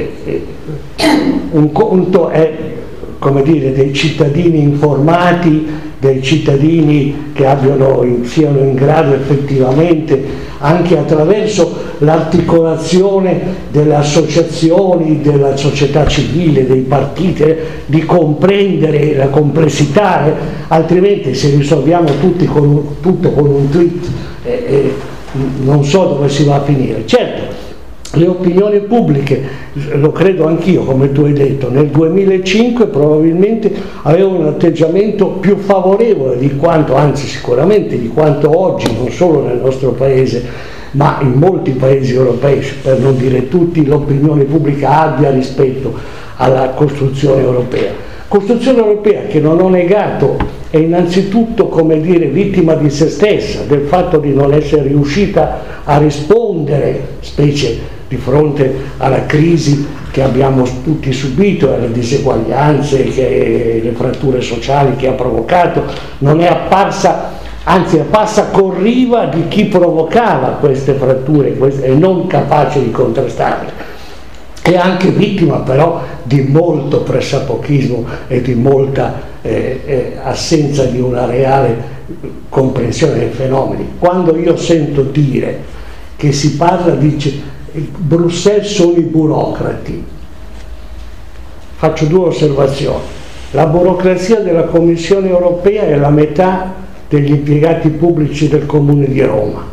un conto è, come dire, dei cittadini informati, dei cittadini che siano in grado effettivamente, anche attraverso l'articolazione delle associazioni, della società civile, dei partiti, di comprendere la complessità, altrimenti se risolviamo tutto con un tweet, non so dove si va a finire. Certo, le opinioni pubbliche, lo credo anch'io, come tu hai detto, nel 2005 probabilmente avevano un atteggiamento più favorevole di quanto, anzi sicuramente di quanto oggi, non solo nel nostro paese, ma in molti paesi europei, per non dire tutti, l'opinione pubblica abbia rispetto alla costruzione europea. Costruzione europea che non ho negato è innanzitutto, come dire, vittima di se stessa, del fatto di non essere riuscita a rispondere, specie di fronte alla crisi che abbiamo tutti subito, alle diseguaglianze, le fratture sociali che ha provocato, non è apparsa, anzi è apparsa con riva di chi provocava queste fratture e non capace di contrastarle. È anche vittima però di molto pressapochismo e di molta assenza di una reale comprensione dei fenomeni. Quando io sento dire che si parla di Bruxelles sono i burocrati, faccio due osservazioni. La burocrazia della Commissione europea è la metà degli impiegati pubblici del Comune di Roma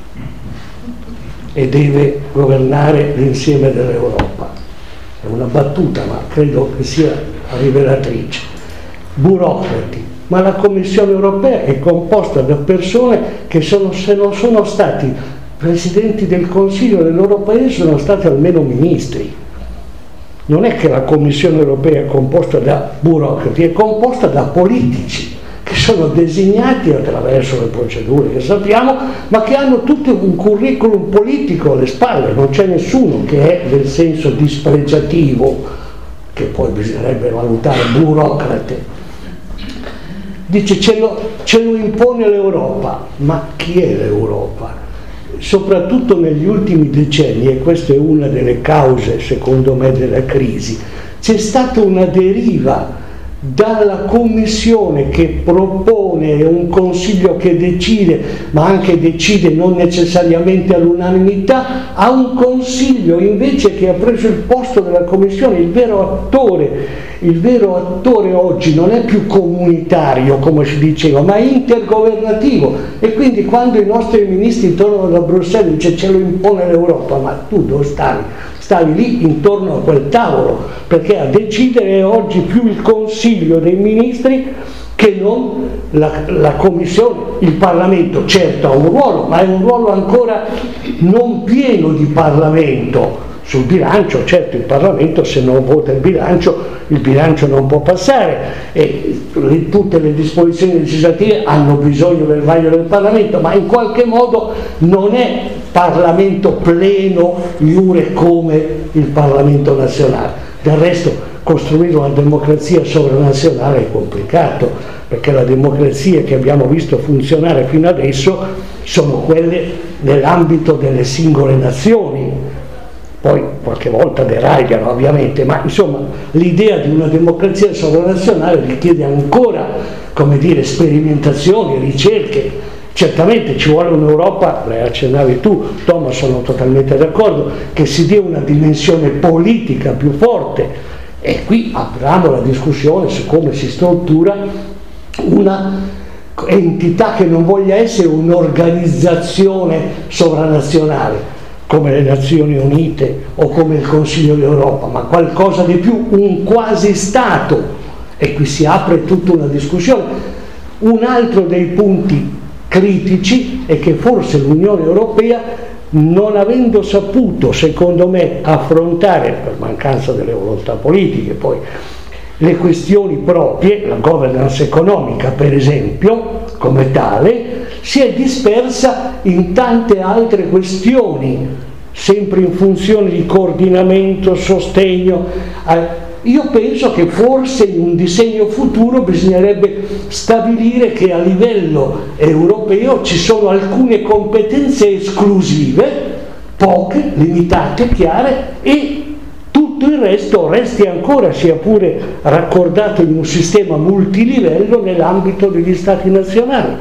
e deve governare l'insieme dell'Europa. È una battuta, ma credo che sia rivelatrice. Burocrati, ma la Commissione europea è composta da persone che se non sono stati presidenti del Consiglio del loro paese, sono stati almeno ministri. Non è che la Commissione europea è composta da burocrati, è composta da politici che sono designati attraverso le procedure che sappiamo, ma che hanno tutti un curriculum politico alle spalle. Non c'è nessuno che è nel senso dispregiativo, che poi bisognerebbe valutare, burocrate. Dice ce lo impone l'Europa, ma chi è l'Europa? Soprattutto negli ultimi decenni, e questa è una delle cause secondo me della crisi, c'è stata una deriva dalla Commissione che propone un Consiglio che decide, ma anche decide non necessariamente all'unanimità, a un Consiglio invece che ha preso il posto della Commissione. Il vero attore oggi non è più comunitario, come si diceva, ma è intergovernativo, e quindi quando i nostri ministri tornano da Bruxelles e dice ce lo impone l'Europa, ma tu dove stavi? Stavi lì intorno a quel tavolo, perché a decidere è oggi più il Consiglio dei Ministri che non la Commissione. Il Parlamento certo ha un ruolo, ma è un ruolo ancora non pieno di Parlamento, sul bilancio. Certo, il Parlamento, se non vota il bilancio non può passare, e tutte le disposizioni legislative hanno bisogno del vaglio del Parlamento, ma in qualche modo non è Parlamento pleno iure come il Parlamento nazionale. Del resto, costruire una democrazia sovranazionale è complicato, perché le democrazie che abbiamo visto funzionare fino adesso sono quelle nell'ambito delle singole nazioni, poi qualche volta deragliano ovviamente, ma insomma l'idea di una democrazia sovranazionale richiede ancora, come dire, sperimentazioni, ricerche. Certamente ci vuole un'Europa, le accennavi tu, Thomas, sono totalmente d'accordo, che si dia una dimensione politica più forte, e qui apriamo la discussione su come si struttura una entità che non voglia essere un'organizzazione sovranazionale come le Nazioni Unite o come il Consiglio d'Europa, ma qualcosa di più, un quasi Stato, e qui si apre tutta una discussione. Un altro dei punti critici è che forse l'Unione Europea, non avendo saputo, secondo me, affrontare, per mancanza delle volontà politiche poi, le questioni proprie, la governance economica per esempio, come tale, si è dispersa in tante altre questioni, sempre in funzione di coordinamento, sostegno. Io penso che forse in un disegno futuro bisognerebbe stabilire che a livello europeo ci sono alcune competenze esclusive, poche, limitate, chiare, e tutto il resto resti ancora, sia pure raccordato in un sistema multilivello nell'ambito degli Stati nazionali.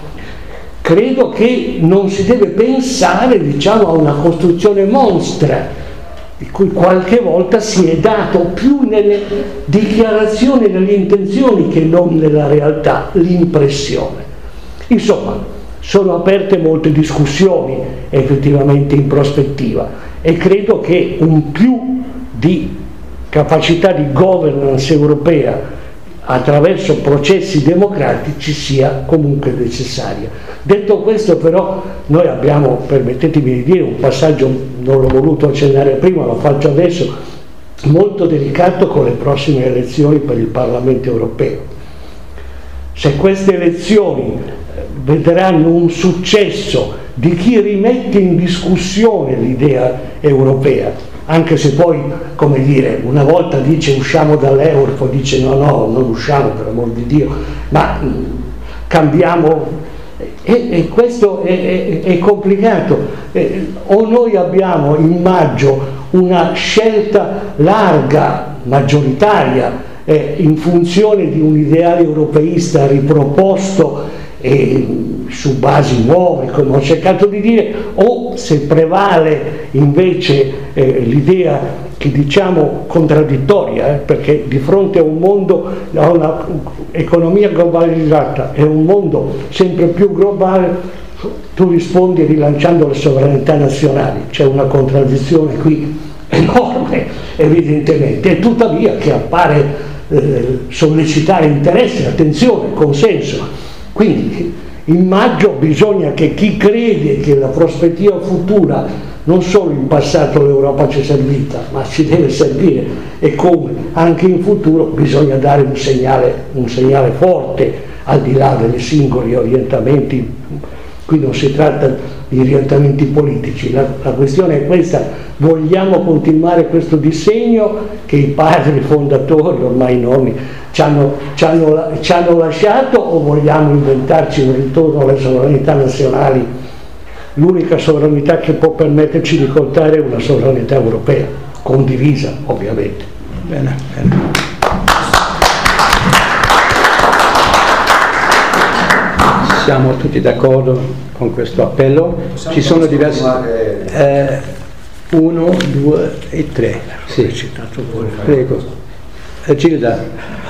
Credo che non si deve pensare, diciamo, a una costruzione monstra, di cui qualche volta si è dato più nelle dichiarazioni e nelle intenzioni che non nella realtà l'impressione. Insomma, sono aperte molte discussioni effettivamente in prospettiva, e credo che un più di capacità di governance europea attraverso processi democratici sia comunque necessaria. Detto questo, però, noi abbiamo, permettetemi di dire, un passaggio, non l'ho voluto accennare prima, lo faccio adesso, molto delicato con le prossime elezioni per il Parlamento europeo. Se queste elezioni vedranno un successo di chi rimette in discussione l'idea europea, anche se poi, come dire, una volta dice usciamo dall'euro, poi dice no, non usciamo, per amor di Dio, ma cambiamo, e questo è complicato. O noi abbiamo in maggio una scelta larga, maggioritaria, in funzione di un ideale europeista riproposto su basi nuove, come ho cercato di dire, o se prevale invece l'idea che diciamo contraddittoria, perché di fronte a un mondo, a un'economia globalizzata e un mondo sempre più globale, tu rispondi rilanciando le sovranità nazionali. C'è una contraddizione qui enorme, evidentemente, e tuttavia che appare sollecitare interesse, attenzione, consenso. Quindi in maggio bisogna che chi crede che la prospettiva futura, non solo in passato l'Europa ci è servita, ma ci deve servire, e come anche in futuro bisogna dare un segnale forte, al di là dei singoli orientamenti. Qui non si tratta di orientamenti politici, la questione è questa: vogliamo continuare questo disegno che i padri fondatori, ormai i nonni, ci hanno lasciato, o vogliamo inventarci un ritorno alle sovranità nazionali? L'unica sovranità che può permetterci di contare è una sovranità europea, condivisa ovviamente. Bene. Siamo tutti d'accordo con questo appello. Ci sono diversi... 1, 2 e 3. Sì, prego. Gilda.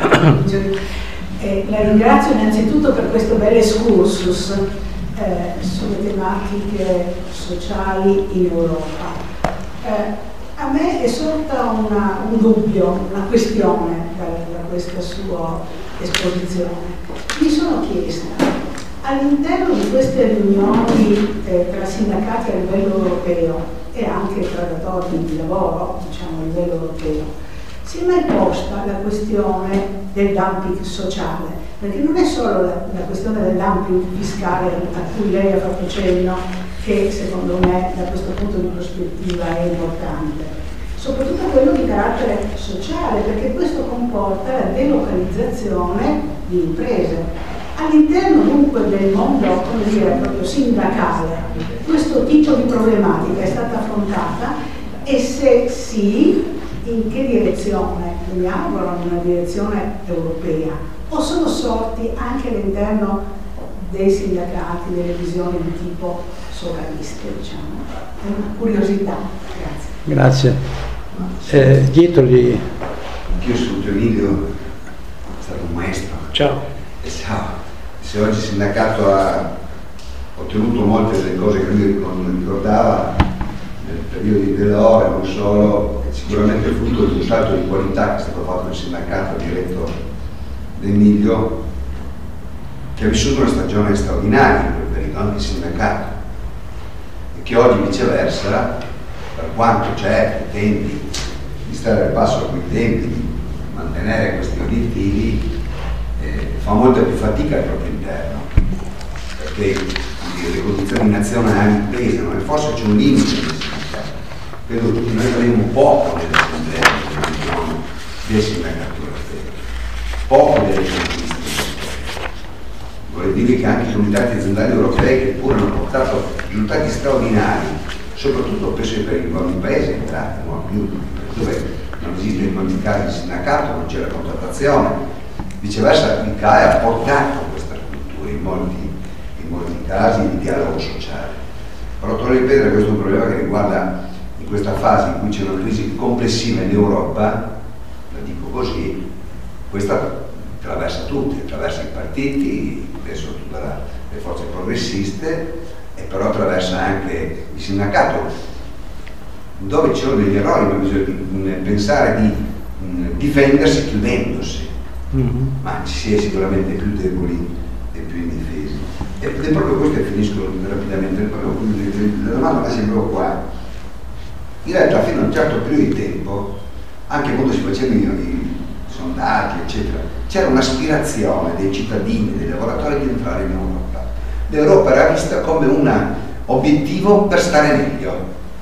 La ringrazio innanzitutto per questo bel excursus sulle tematiche sociali in Europa. A me è sorta un dubbio, una questione da questa sua esposizione. Mi sono chiesta, all'interno di queste riunioni tra sindacati a livello europeo, e anche tra datori di lavoro, diciamo a livello europeo. Si è mai posta la questione del dumping sociale, perché non è solo la questione del dumping fiscale a cui lei ha fatto cenno, che secondo me da questo punto di prospettiva è importante, soprattutto quello di carattere sociale, perché questo comporta la delocalizzazione di imprese. All'interno dunque del mondo, come dire, proprio sindacale, questo tipo di problematica è stata affrontata, e se sì, in che direzione? Mi auguro in una direzione europea, o sono sorti anche all'interno dei sindacati delle visioni di tipo sovraniste, diciamo? È una curiosità. Grazie. Grazie. Dietro lì. Anch'io saluto Emilio, è stato un maestro. Ciao. Ciao. Se oggi il sindacato ha ottenuto molte delle cose che lui ricordava nel periodo di Delors, non solo, è sicuramente frutto di un salto di qualità che è stato fatto nel sindacato diretto da Emilio, che ha vissuto una stagione straordinaria in quel periodo, anche il sindacato, e che oggi viceversa, per quanto certo tenti di stare al passo con i tempi, di mantenere questi obiettivi, fa molta più fatica al proprio interno, perché le condizioni nazionali pesano e forse c'è un limite nel sindacato. Credo che noi faremo poco nell'assemblea del sindacato europeo, poco delle conquiste. Vorrei dire che anche i comitati aziendali europei, che pure hanno portato risultati straordinari, soprattutto penso per i nuovi paesi entrati, dove non esiste il qualificare di sindacato, non c'è la contrattazione. Viceversa il CAE ha portato questa cultura in molti casi di dialogo sociale. Però torno a ripetere, questo è un problema che riguarda in questa fase in cui c'è una crisi complessiva in Europa, la dico così, questa attraversa tutti, attraversa i partiti, penso tutte le forze progressiste, e però attraversa anche il sindacato, dove ci sono degli errori, ma bisogna pensare di difendersi chiudendosi. Ma ci si è sicuramente più deboli e più indifesi. Ed è proprio questo, e finisco rapidamente, la domanda che si proprio qua. In realtà fino a un certo periodo di tempo, anche quando si facevano i sondaggi, eccetera, c'era un'aspirazione dei cittadini, dei lavoratori di entrare in Europa. L'Europa era vista come un obiettivo per stare meglio.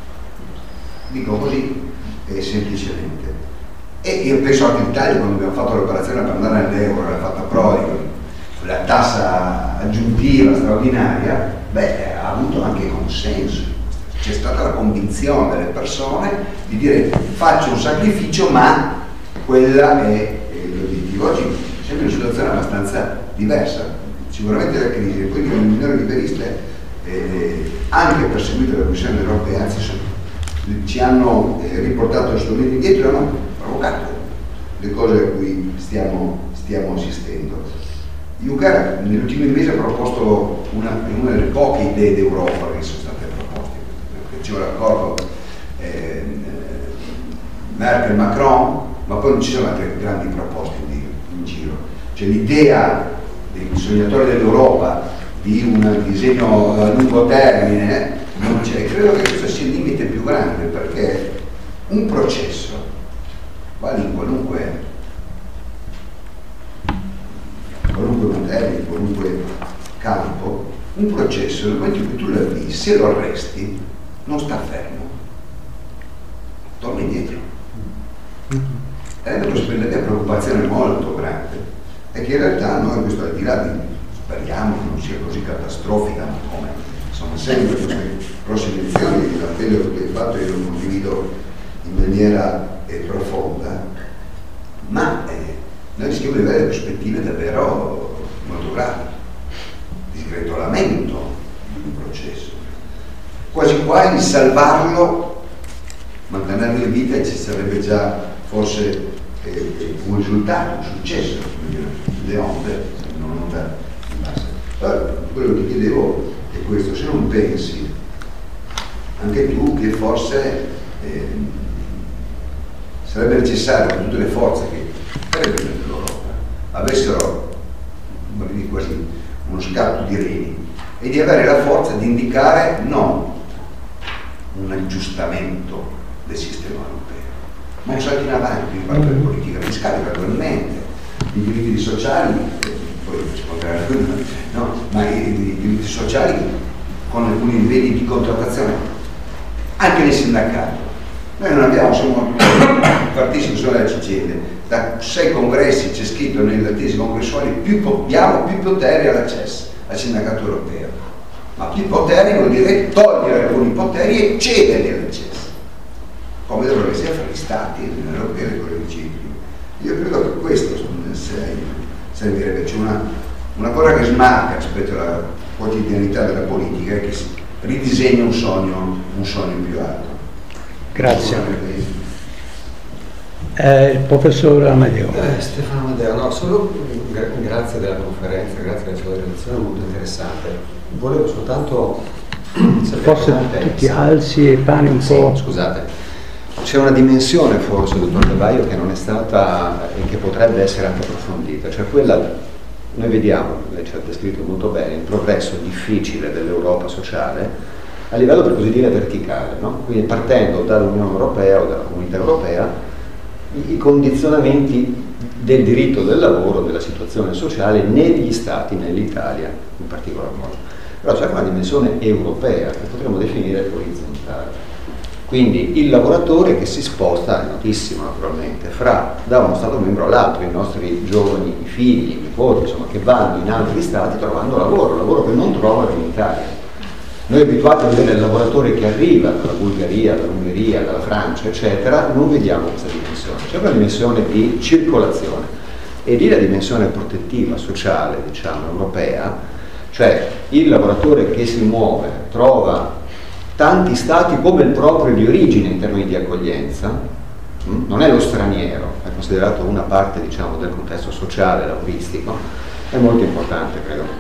Dico così, semplicemente. E io penso anche in Italia, quando abbiamo fatto l'operazione per andare all'euro, l'ha fatta Prodi, la tassa aggiuntiva straordinaria, ha avuto anche consenso. C'è stata la convinzione delle persone di dire faccio un sacrificio, ma quella è l'obiettivo. Oggi siamo in una situazione abbastanza diversa, sicuramente la crisi, e quindi le minori liberiste, anche perseguite dalla Commissione europea, anzi ci hanno riportato assolutamente indietro, hanno provocato le cose a cui stiamo assistendo. Juncker negli ultimi mesi ha proposto una delle poche idee d'Europa che sono state proposte, perché c'è l'accordo Merkel-Macron, ma poi non ci sono altre grandi proposte in giro. C'è l'idea dei sognatori dell'Europa di un disegno a lungo termine, non c'è. Credo che questo sia il limite più grande, perché un processo vale in qualunque modello, in qualunque campo. Un processo, nel momento in cui tu lo avvii, se lo arresti, non sta fermo, torna indietro. E la mia preoccupazione è molto grande, è che in realtà noi questo, al di là di, speriamo che non sia così catastrofica, ma come sono sempre queste prossime elezioni, l'appello che hai fatto io lo condivido in maniera profonda, ma noi rischiamo di avere prospettive davvero molto gravi, di sgretolamento di un processo, quasi quasi salvarlo, mantenerlo in vita, e ci sarebbe già forse un risultato, un successo, le onde non andare in base. Allora, quello che chiedevo è questo: se non pensi anche tu che forse sarebbe necessario che tutte le forze che sarebbero nell'Europa avessero quasi uno scatto di reni, e di avere la forza di indicare non un aggiustamento del sistema europeo, ma un salto in avanti in parte della politica fiscale, gradualmente, i diritti sociali, poi no, ma i diritti sociali con alcuni livelli di contrattazione, anche nei sindacati. Noi non abbiamo, siamo partiti sulla CGIL, da 6 congressi c'è scritto nelle tesi congressuali diamo più poteri all'accesso al sindacato europeo, ma più poteri vuol dire togliere alcuni poteri e cederli all'accesso, come dovrebbe essere fra gli stati, l'Unione Europea e quelli legittimi. Io credo che questo servirebbe, c'è una cosa che smarca rispetto alla quotidianità della politica e che ridisegna un sogno più alto. Grazie. Il professor Amedeo. Stefano Amedeo, no, solo grazie della conferenza, grazie della sua relazione molto interessante. Volevo soltanto forse tu ti alzi e parli un po'. Scusate, c'è una dimensione forse, dottor De Baio, che non è stata e che potrebbe essere anche approfondita, cioè quella, noi vediamo, lei ci ha descritto molto bene, il progresso difficile dell'Europa sociale a livello per così dire verticale, no? Quindi partendo dall'Unione Europea o dalla Comunità Europea, i condizionamenti del diritto del lavoro, della situazione sociale negli Stati, nell'Italia in particolar modo. Però c'è una dimensione europea che potremmo definire orizzontale. Quindi il lavoratore che si sposta, è notissimo naturalmente, da uno Stato membro all'altro, i nostri giovani, i figli, i nipoti, insomma, che vanno in altri Stati trovando lavoro che non trovano in Italia. Noi abituati a vedere il lavoratore che arriva dalla Bulgaria, dall'Ungheria, dalla Francia, eccetera, non vediamo questa dimensione. C'è una dimensione di circolazione e lì la dimensione protettiva, sociale, diciamo, europea, cioè il lavoratore che si muove trova tanti stati come il proprio di origine in termini di accoglienza, non è lo straniero, è considerato una parte, diciamo, del contesto sociale, lavoristico, è molto importante, credo.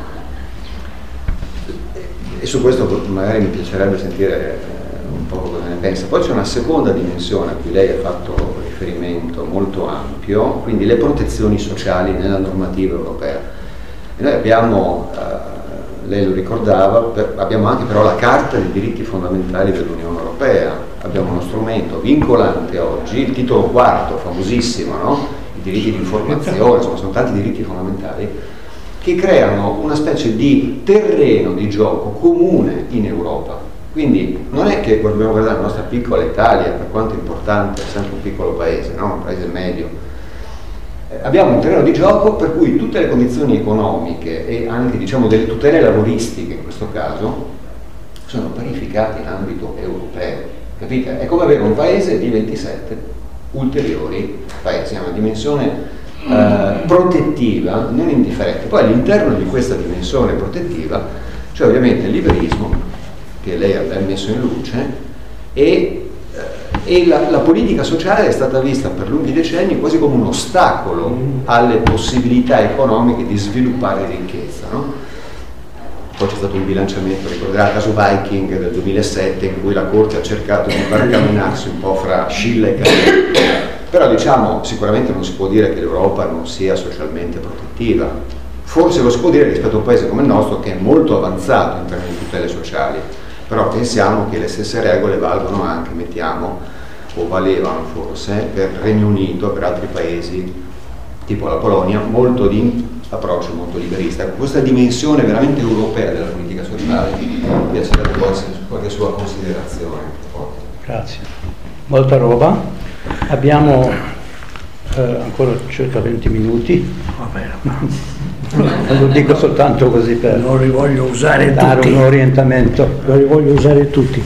E su questo magari mi piacerebbe sentire un po' cosa ne pensa. Poi c'è una seconda dimensione a cui lei ha fatto riferimento molto ampio, quindi le protezioni sociali nella normativa europea. E noi abbiamo, lei lo ricordava, abbiamo anche però la Carta dei diritti fondamentali dell'Unione Europea, abbiamo uno strumento vincolante oggi, il titolo quarto, famosissimo, no? I diritti di informazione, insomma sono tanti diritti fondamentali, che creano una specie di terreno di gioco comune in Europa. Quindi non è che dobbiamo guardare la nostra piccola Italia, per quanto importante, è sempre un piccolo paese, no? Un paese medio. Abbiamo un terreno di gioco per cui tutte le condizioni economiche e anche, diciamo, delle tutele lavoristiche in questo caso sono parificate in ambito europeo. Capite? È come avere un paese di 27 ulteriori paesi, ha una dimensione protettiva non indifferente. Poi all'interno di questa dimensione protettiva c'è ovviamente il liberismo che lei ha ben messo in luce e la politica sociale è stata vista per lunghi decenni quasi come un ostacolo alle possibilità economiche di sviluppare ricchezza, no? Poi c'è stato un bilanciamento, ricorderà il caso Viking del 2007 in cui la Corte ha cercato di barcamenarsi un po' fra Scilla e Calais. Però diciamo, sicuramente non si può dire che l'Europa non sia socialmente protettiva. Forse lo si può dire rispetto a un paese come il nostro che è molto avanzato in termini di tutele sociali, però pensiamo che le stesse regole valgono anche, mettiamo, o valevano forse, per il Regno Unito, per altri paesi, tipo la Polonia, molto di approccio molto liberista. Questa dimensione veramente europea della politica sociale mi piacerebbe qualche sua considerazione. Grazie. Molta roba. Abbiamo ancora circa 20 minuti. Va bene. Lo dico soltanto così per non li voglio usare dare tutti. un orientamento. Non li voglio usare tutti.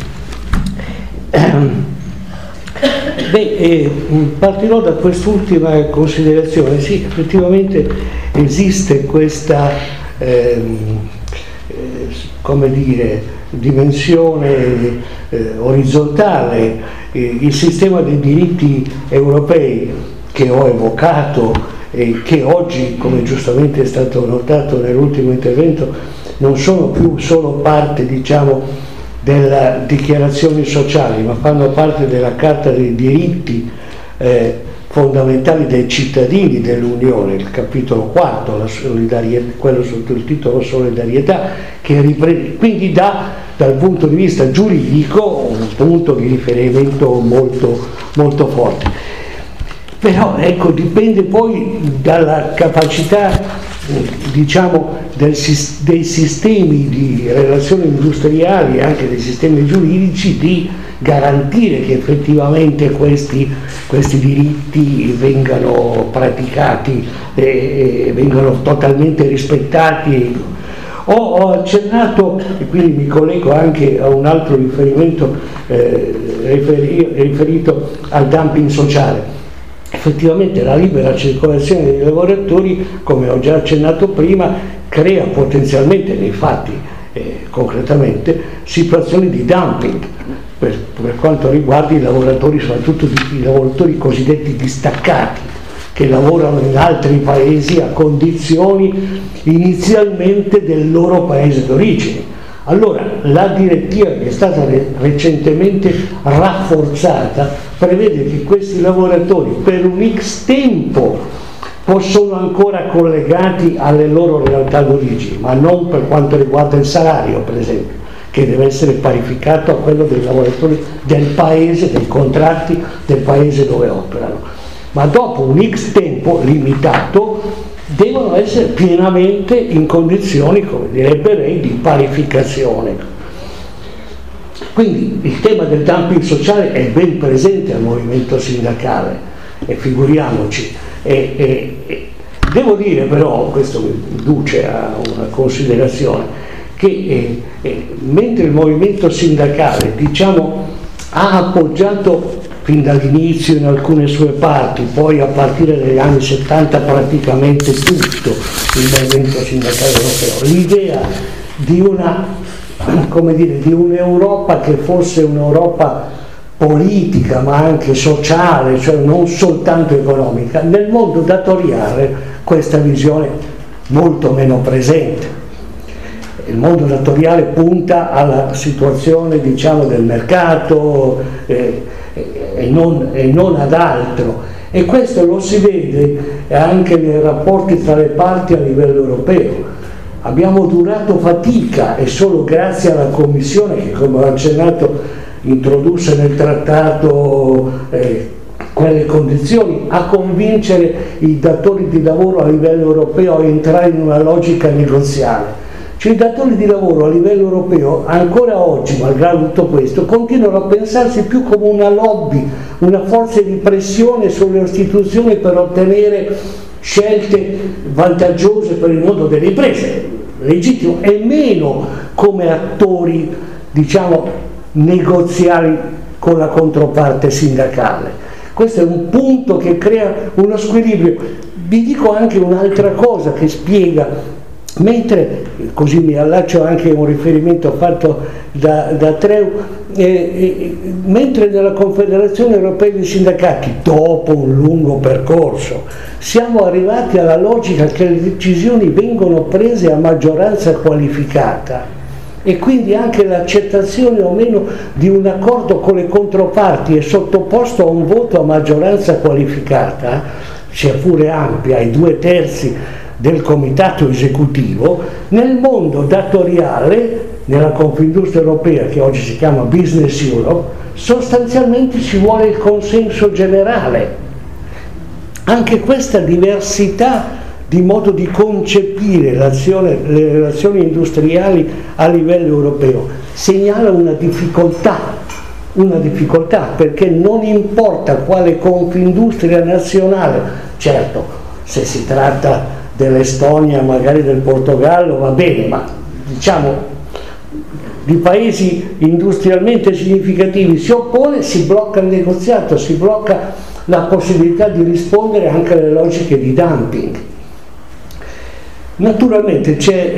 Partirò da quest'ultima considerazione. Sì, effettivamente esiste questa come dire, dimensione orizzontale. Il sistema dei diritti europei che ho evocato e che oggi, come giustamente è stato notato nell'ultimo intervento, non sono più solo parte, diciamo, della dichiarazione sociale, ma fanno parte della Carta dei diritti fondamentali dei cittadini dell'Unione, il capitolo quarto, la solidarietà, quello sotto il titolo solidarietà, che quindi dà dal punto di vista giuridico un punto di riferimento molto, molto forte. Però ecco, dipende poi dalla capacità, diciamo, dei sistemi di relazioni industriali e anche dei sistemi giuridici di garantire che effettivamente questi diritti vengano praticati e vengano totalmente rispettati. Ho accennato, e quindi mi collego anche a un altro riferimento riferito al dumping sociale. Effettivamente la libera circolazione dei lavoratori, come ho già accennato prima, crea potenzialmente, nei fatti concretamente, situazioni di dumping per quanto riguarda i lavoratori, soprattutto i lavoratori cosiddetti distaccati, che lavorano in altri paesi a condizioni inizialmente del loro paese d'origine. Allora, la direttiva che è stata recentemente rafforzata prevede che questi lavoratori per un X tempo sono ancora collegati alle loro realtà d'origine, ma non per quanto riguarda il salario, per esempio, che deve essere parificato a quello dei lavoratori del paese, dei contratti del paese dove operano. Ma dopo un X tempo limitato devono essere pienamente in condizioni, come direbbe Rey, di parificazione. Quindi il tema del dumping sociale è ben presente al movimento sindacale, e figuriamoci. Devo dire però, questo mi induce a una considerazione, che mentre il movimento sindacale, diciamo, ha appoggiato fin dall'inizio in alcune sue parti, poi a partire dagli anni 70 praticamente tutto il movimento sindacale europeo, l'idea di una, come dire, di un'Europa che fosse un'Europa politica ma anche sociale, cioè non soltanto economica, nel mondo datoriale questa visione molto meno presente. Il mondo datoriale punta alla situazione, diciamo, del mercato e non ad altro, e questo lo si vede anche nei rapporti tra le parti a livello europeo. Abbiamo durato fatica, e solo grazie alla Commissione che, come ho accennato, introdusse nel trattato quelle condizioni, a convincere i datori di lavoro a livello europeo a entrare in una logica negoziale. Cioè i datori di lavoro a livello europeo ancora oggi, malgrado tutto questo, continuano a pensarsi più come una lobby, una forza di pressione sulle istituzioni per ottenere scelte vantaggiose per il mondo delle imprese, legittimo, e meno come attori, diciamo, negoziali con la controparte sindacale. Questo è un punto che crea uno squilibrio. Vi dico anche un'altra cosa che spiega. Mentre, così mi allaccio anche a un riferimento fatto da Treu, mentre nella Confederazione Europea dei Sindacati, dopo un lungo percorso, siamo arrivati alla logica che le decisioni vengono prese a maggioranza qualificata, e quindi anche l'accettazione o meno di un accordo con le controparti è sottoposto a un voto a maggioranza qualificata, sia pure ampia, ai 2/3 del comitato esecutivo. Nel mondo datoriale, nella Confindustria europea, che oggi si chiama Business Europe, sostanzialmente ci vuole il consenso generale. Anche questa diversità di modo di concepire le relazioni industriali a livello europeo segnala una difficoltà, perché non importa quale Confindustria nazionale, certo, se si tratta dell'Estonia, magari del Portogallo, va bene, ma diciamo di paesi industrialmente significativi si oppone, si blocca il negoziato, si blocca la possibilità di rispondere anche alle logiche di dumping. Naturalmente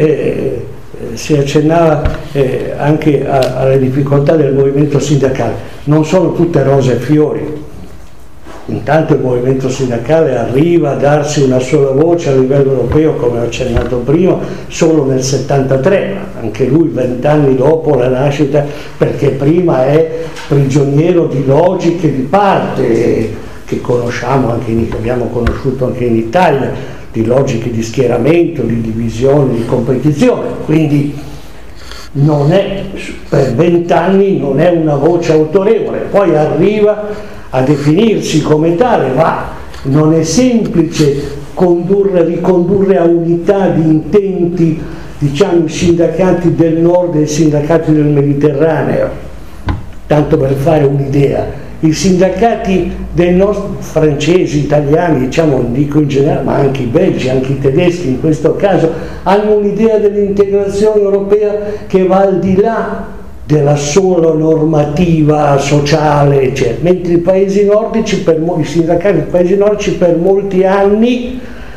si accennava anche alle difficoltà del movimento sindacale. Non sono tutte rose e fiori. Intanto il movimento sindacale arriva a darsi una sola voce a livello europeo, come ho accennato prima, solo nel 73, anche lui 20 anni dopo la nascita, perché prima è prigioniero di logiche di parte che conosciamo abbiamo conosciuto anche in Italia, di logiche di schieramento, di divisione, di competizione. Quindi non è, per 20 anni non è una voce autorevole, poi arriva a definirsi come tale, ma non è semplice ricondurre a unità di intenti, diciamo, i sindacati del nord e i sindacati del Mediterraneo, tanto per fare un'idea. I sindacati del nord, francesi, italiani, diciamo, non dico in generale, ma anche i belgi, anche i tedeschi in questo caso, hanno un'idea dell'integrazione europea che va al di là della sola normativa sociale, eccetera. Mentre i paesi nordici, i sindacati dei paesi nordici per molti anni,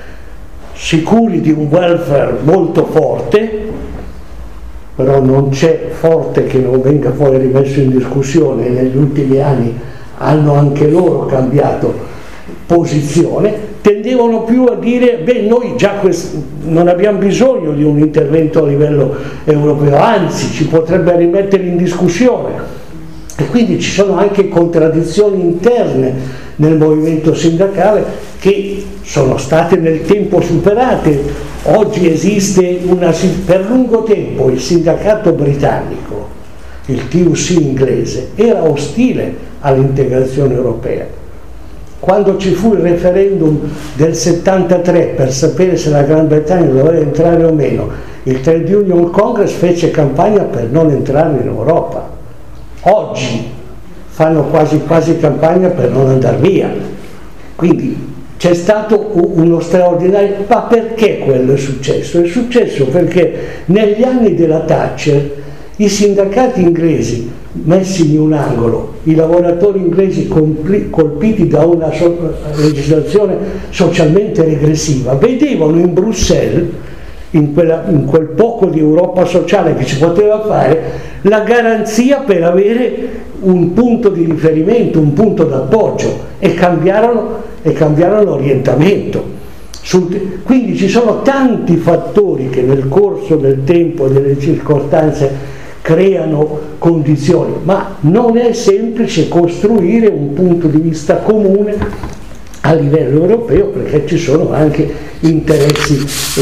sicuri di un welfare molto forte, però non c'è forte che non venga poi rimesso in discussione, negli ultimi anni hanno anche loro cambiato posizione, tendevano più a dire beh, noi già non abbiamo bisogno di un intervento a livello europeo, anzi ci potrebbe rimettere in discussione, e quindi ci sono anche contraddizioni interne nel movimento sindacale che sono state nel tempo superate. Oggi esiste per lungo tempo il sindacato britannico, il TUC inglese, era ostile all'integrazione europea. Quando ci fu il referendum del 73 per sapere se la Gran Bretagna doveva entrare o meno, il Trade Union Congress fece campagna per non entrare in Europa. Oggi fanno quasi campagna per non andare via. Quindi c'è stato uno straordinario... Ma perché quello è successo? È successo perché negli anni della Thatcher i sindacati inglesi messi in un angolo, i lavoratori inglesi colpiti da una legislazione socialmente regressiva, vedevano in Bruxelles, in quel poco di Europa sociale che si poteva fare, la garanzia per avere un punto di riferimento, un punto d'appoggio, e cambiarono orientamento. Quindi ci sono tanti fattori che nel corso del tempo e delle circostanze creano condizioni, ma non è semplice costruire un punto di vista comune a livello europeo, perché ci sono anche interessi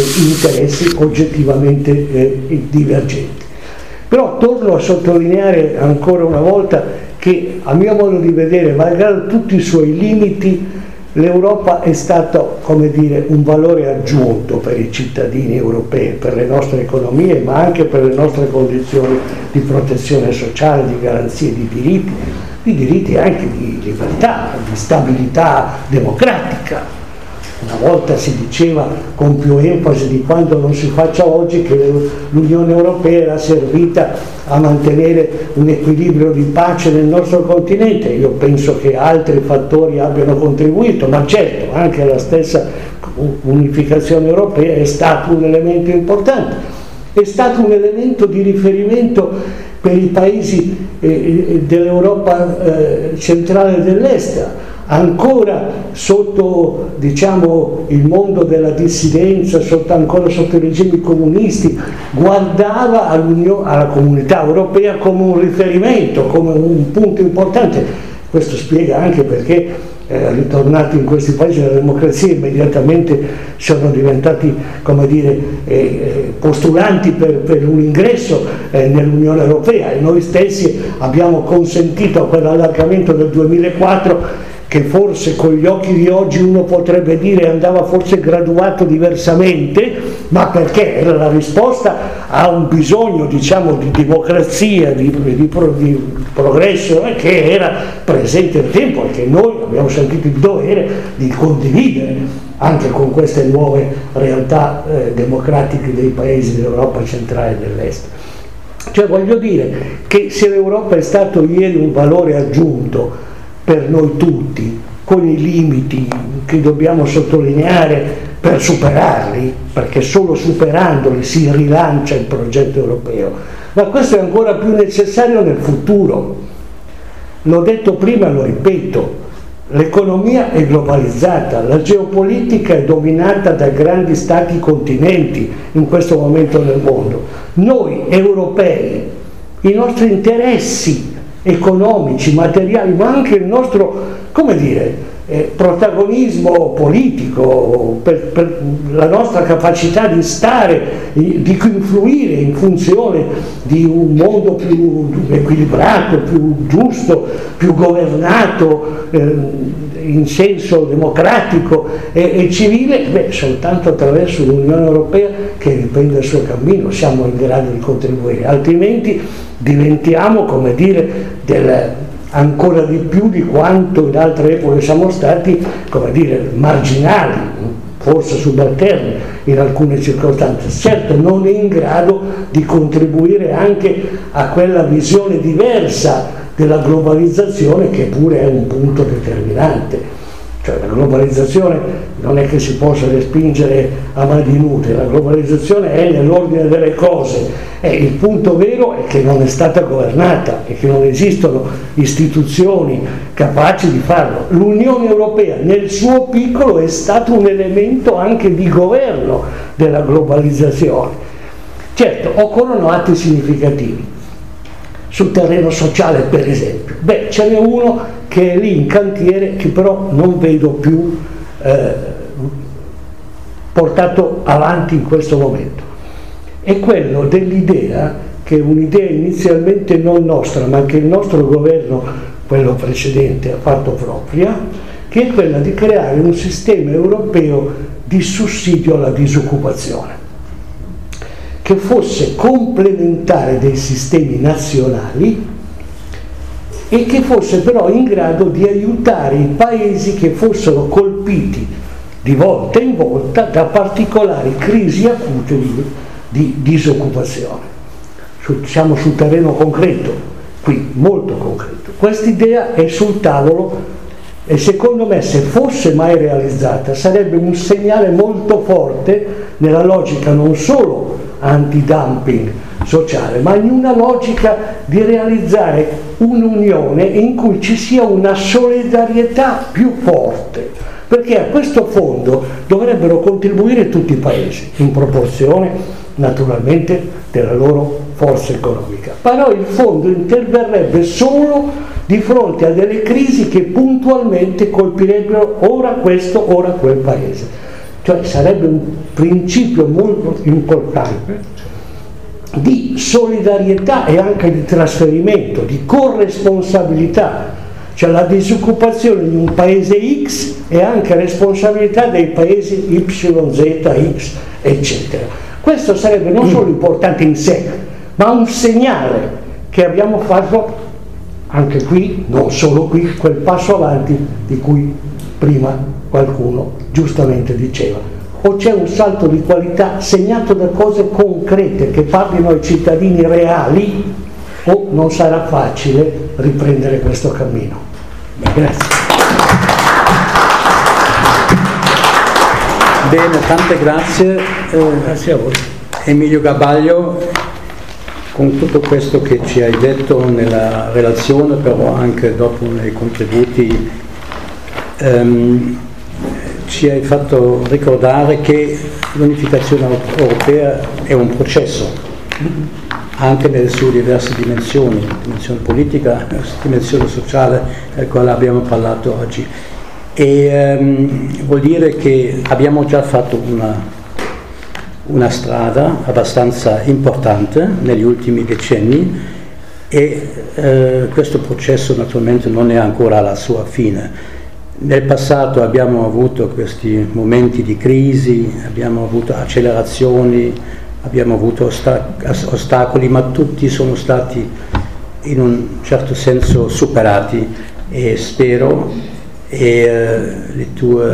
oggettivamente divergenti. Però torno a sottolineare ancora una volta che, a mio modo di vedere, malgrado tutti i suoi limiti, l'Europa è stata, come dire, un valore aggiunto per i cittadini europei, per le nostre economie, ma anche per le nostre condizioni di protezione sociale, di garanzie di diritti anche di libertà, di stabilità democratica. Una volta si diceva con più enfasi di quanto non si faccia oggi che l'Unione Europea era servita a mantenere un equilibrio di pace nel nostro continente. Io penso che altri fattori abbiano contribuito, ma certo anche la stessa unificazione europea è stato un elemento importante, è stato un elemento di riferimento per i paesi dell'Europa centrale e dell'est. Ancora sotto, diciamo, il mondo della dissidenza, ancora sotto i regimi comunisti, guardava alla comunità europea come un riferimento, come un punto importante. Questo spiega anche perché ritornati in questi paesi la democrazia immediatamente sono diventati, come dire, postulanti per un ingresso nell'Unione Europea, e noi stessi abbiamo consentito a quell'allargamento del 2004 che forse con gli occhi di oggi uno potrebbe dire andava forse graduato diversamente, ma perché era la risposta a un bisogno, diciamo, di democrazia, di progresso che era presente nel tempo e che noi abbiamo sentito il dovere di condividere anche con queste nuove realtà democratiche dei paesi dell'Europa centrale e dell'est. Cioè, voglio dire che se l'Europa è stato ieri un valore aggiunto per noi tutti, con i limiti che dobbiamo sottolineare per superarli, perché solo superandoli si rilancia il progetto europeo, ma questo è ancora più necessario nel futuro. L'ho detto prima, lo ripeto, l'economia è globalizzata, la geopolitica è dominata da grandi stati continenti in questo momento nel mondo. Noi europei, i nostri interessi economici, materiali, ma anche il nostro, come dire, protagonismo politico, per la nostra capacità di stare, di influire in funzione di un mondo più equilibrato, più giusto, più governato in senso democratico e civile, soltanto attraverso l'Unione Europea, che riprende il suo cammino, siamo in grado di contribuire, altrimenti diventiamo, come dire, ancora di più di quanto in altre epoche siamo stati, come dire, marginali, forse subalterni in alcune circostanze, certo non in grado di contribuire anche a quella visione diversa della globalizzazione, che pure è un punto determinante. Cioè la globalizzazione non è che si possa respingere a mani nude, la globalizzazione è nell'ordine delle cose, e il punto vero è che non è stata governata e che non esistono istituzioni capaci di farlo. L'Unione Europea nel suo piccolo è stato un elemento anche di governo della globalizzazione. Certo, occorrono atti significativi. Sul terreno sociale, per esempio, ce n'è uno che è lì in cantiere, che però non vedo più portato avanti in questo momento. È quello dell'idea, che è un'idea inizialmente non nostra, ma che il nostro governo, quello precedente, ha fatto propria, che è quella di creare un sistema europeo di sussidio alla disoccupazione, che fosse complementare dei sistemi nazionali e che fosse però in grado di aiutare i paesi che fossero colpiti di volta in volta da particolari crisi acute di disoccupazione. Siamo sul terreno concreto, qui molto concreto. Quest'idea è sul tavolo e secondo me, se fosse mai realizzata, sarebbe un segnale molto forte nella logica non solo antidumping sociale, ma in una logica di realizzare un'unione in cui ci sia una solidarietà più forte, perché a questo fondo dovrebbero contribuire tutti i paesi, in proporzione naturalmente della loro forza economica, però il fondo interverrebbe solo di fronte a delle crisi che puntualmente colpirebbero ora questo, ora quel paese. Cioè sarebbe un principio molto importante di solidarietà e anche di trasferimento, di corresponsabilità. Cioè la disoccupazione in un paese X è anche responsabilità dei paesi Y, Z, X, eccetera. Questo sarebbe non solo importante in sé, ma un segnale che abbiamo fatto anche qui, non solo qui, quel passo avanti di cui prima qualcuno giustamente diceva. O c'è un salto di qualità segnato da cose concrete che parlino ai cittadini reali, o non sarà facile riprendere questo cammino. Grazie. Bene, tante grazie. Grazie a voi. Emilio Gabaglio, con tutto questo che ci hai detto nella relazione, però anche dopo nei contributi, ci hai fatto ricordare che l'unificazione europea è un processo, anche nelle sue diverse dimensioni, dimensione politica, dimensione sociale, del quale abbiamo parlato oggi. E vuol dire che abbiamo già fatto una strada abbastanza importante negli ultimi decenni e questo processo naturalmente non è ancora alla sua fine. Nel passato abbiamo avuto questi momenti di crisi, abbiamo avuto accelerazioni, abbiamo avuto ostacoli, ma tutti sono stati in un certo senso superati e spero, le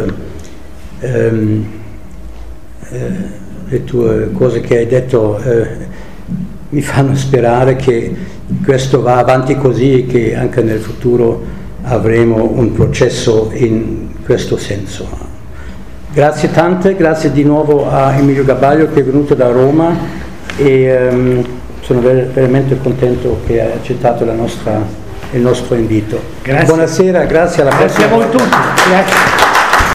tue cose che hai detto mi fanno sperare che questo va avanti così e che anche nel futuro avremo un processo in questo senso. Grazie tante, grazie di nuovo a Emilio Gabaglio che è venuto da Roma e sono veramente contento che hai accettato il nostro invito. Grazie. Buonasera, grazie alla prossima. Grazie a voi tutti. Grazie.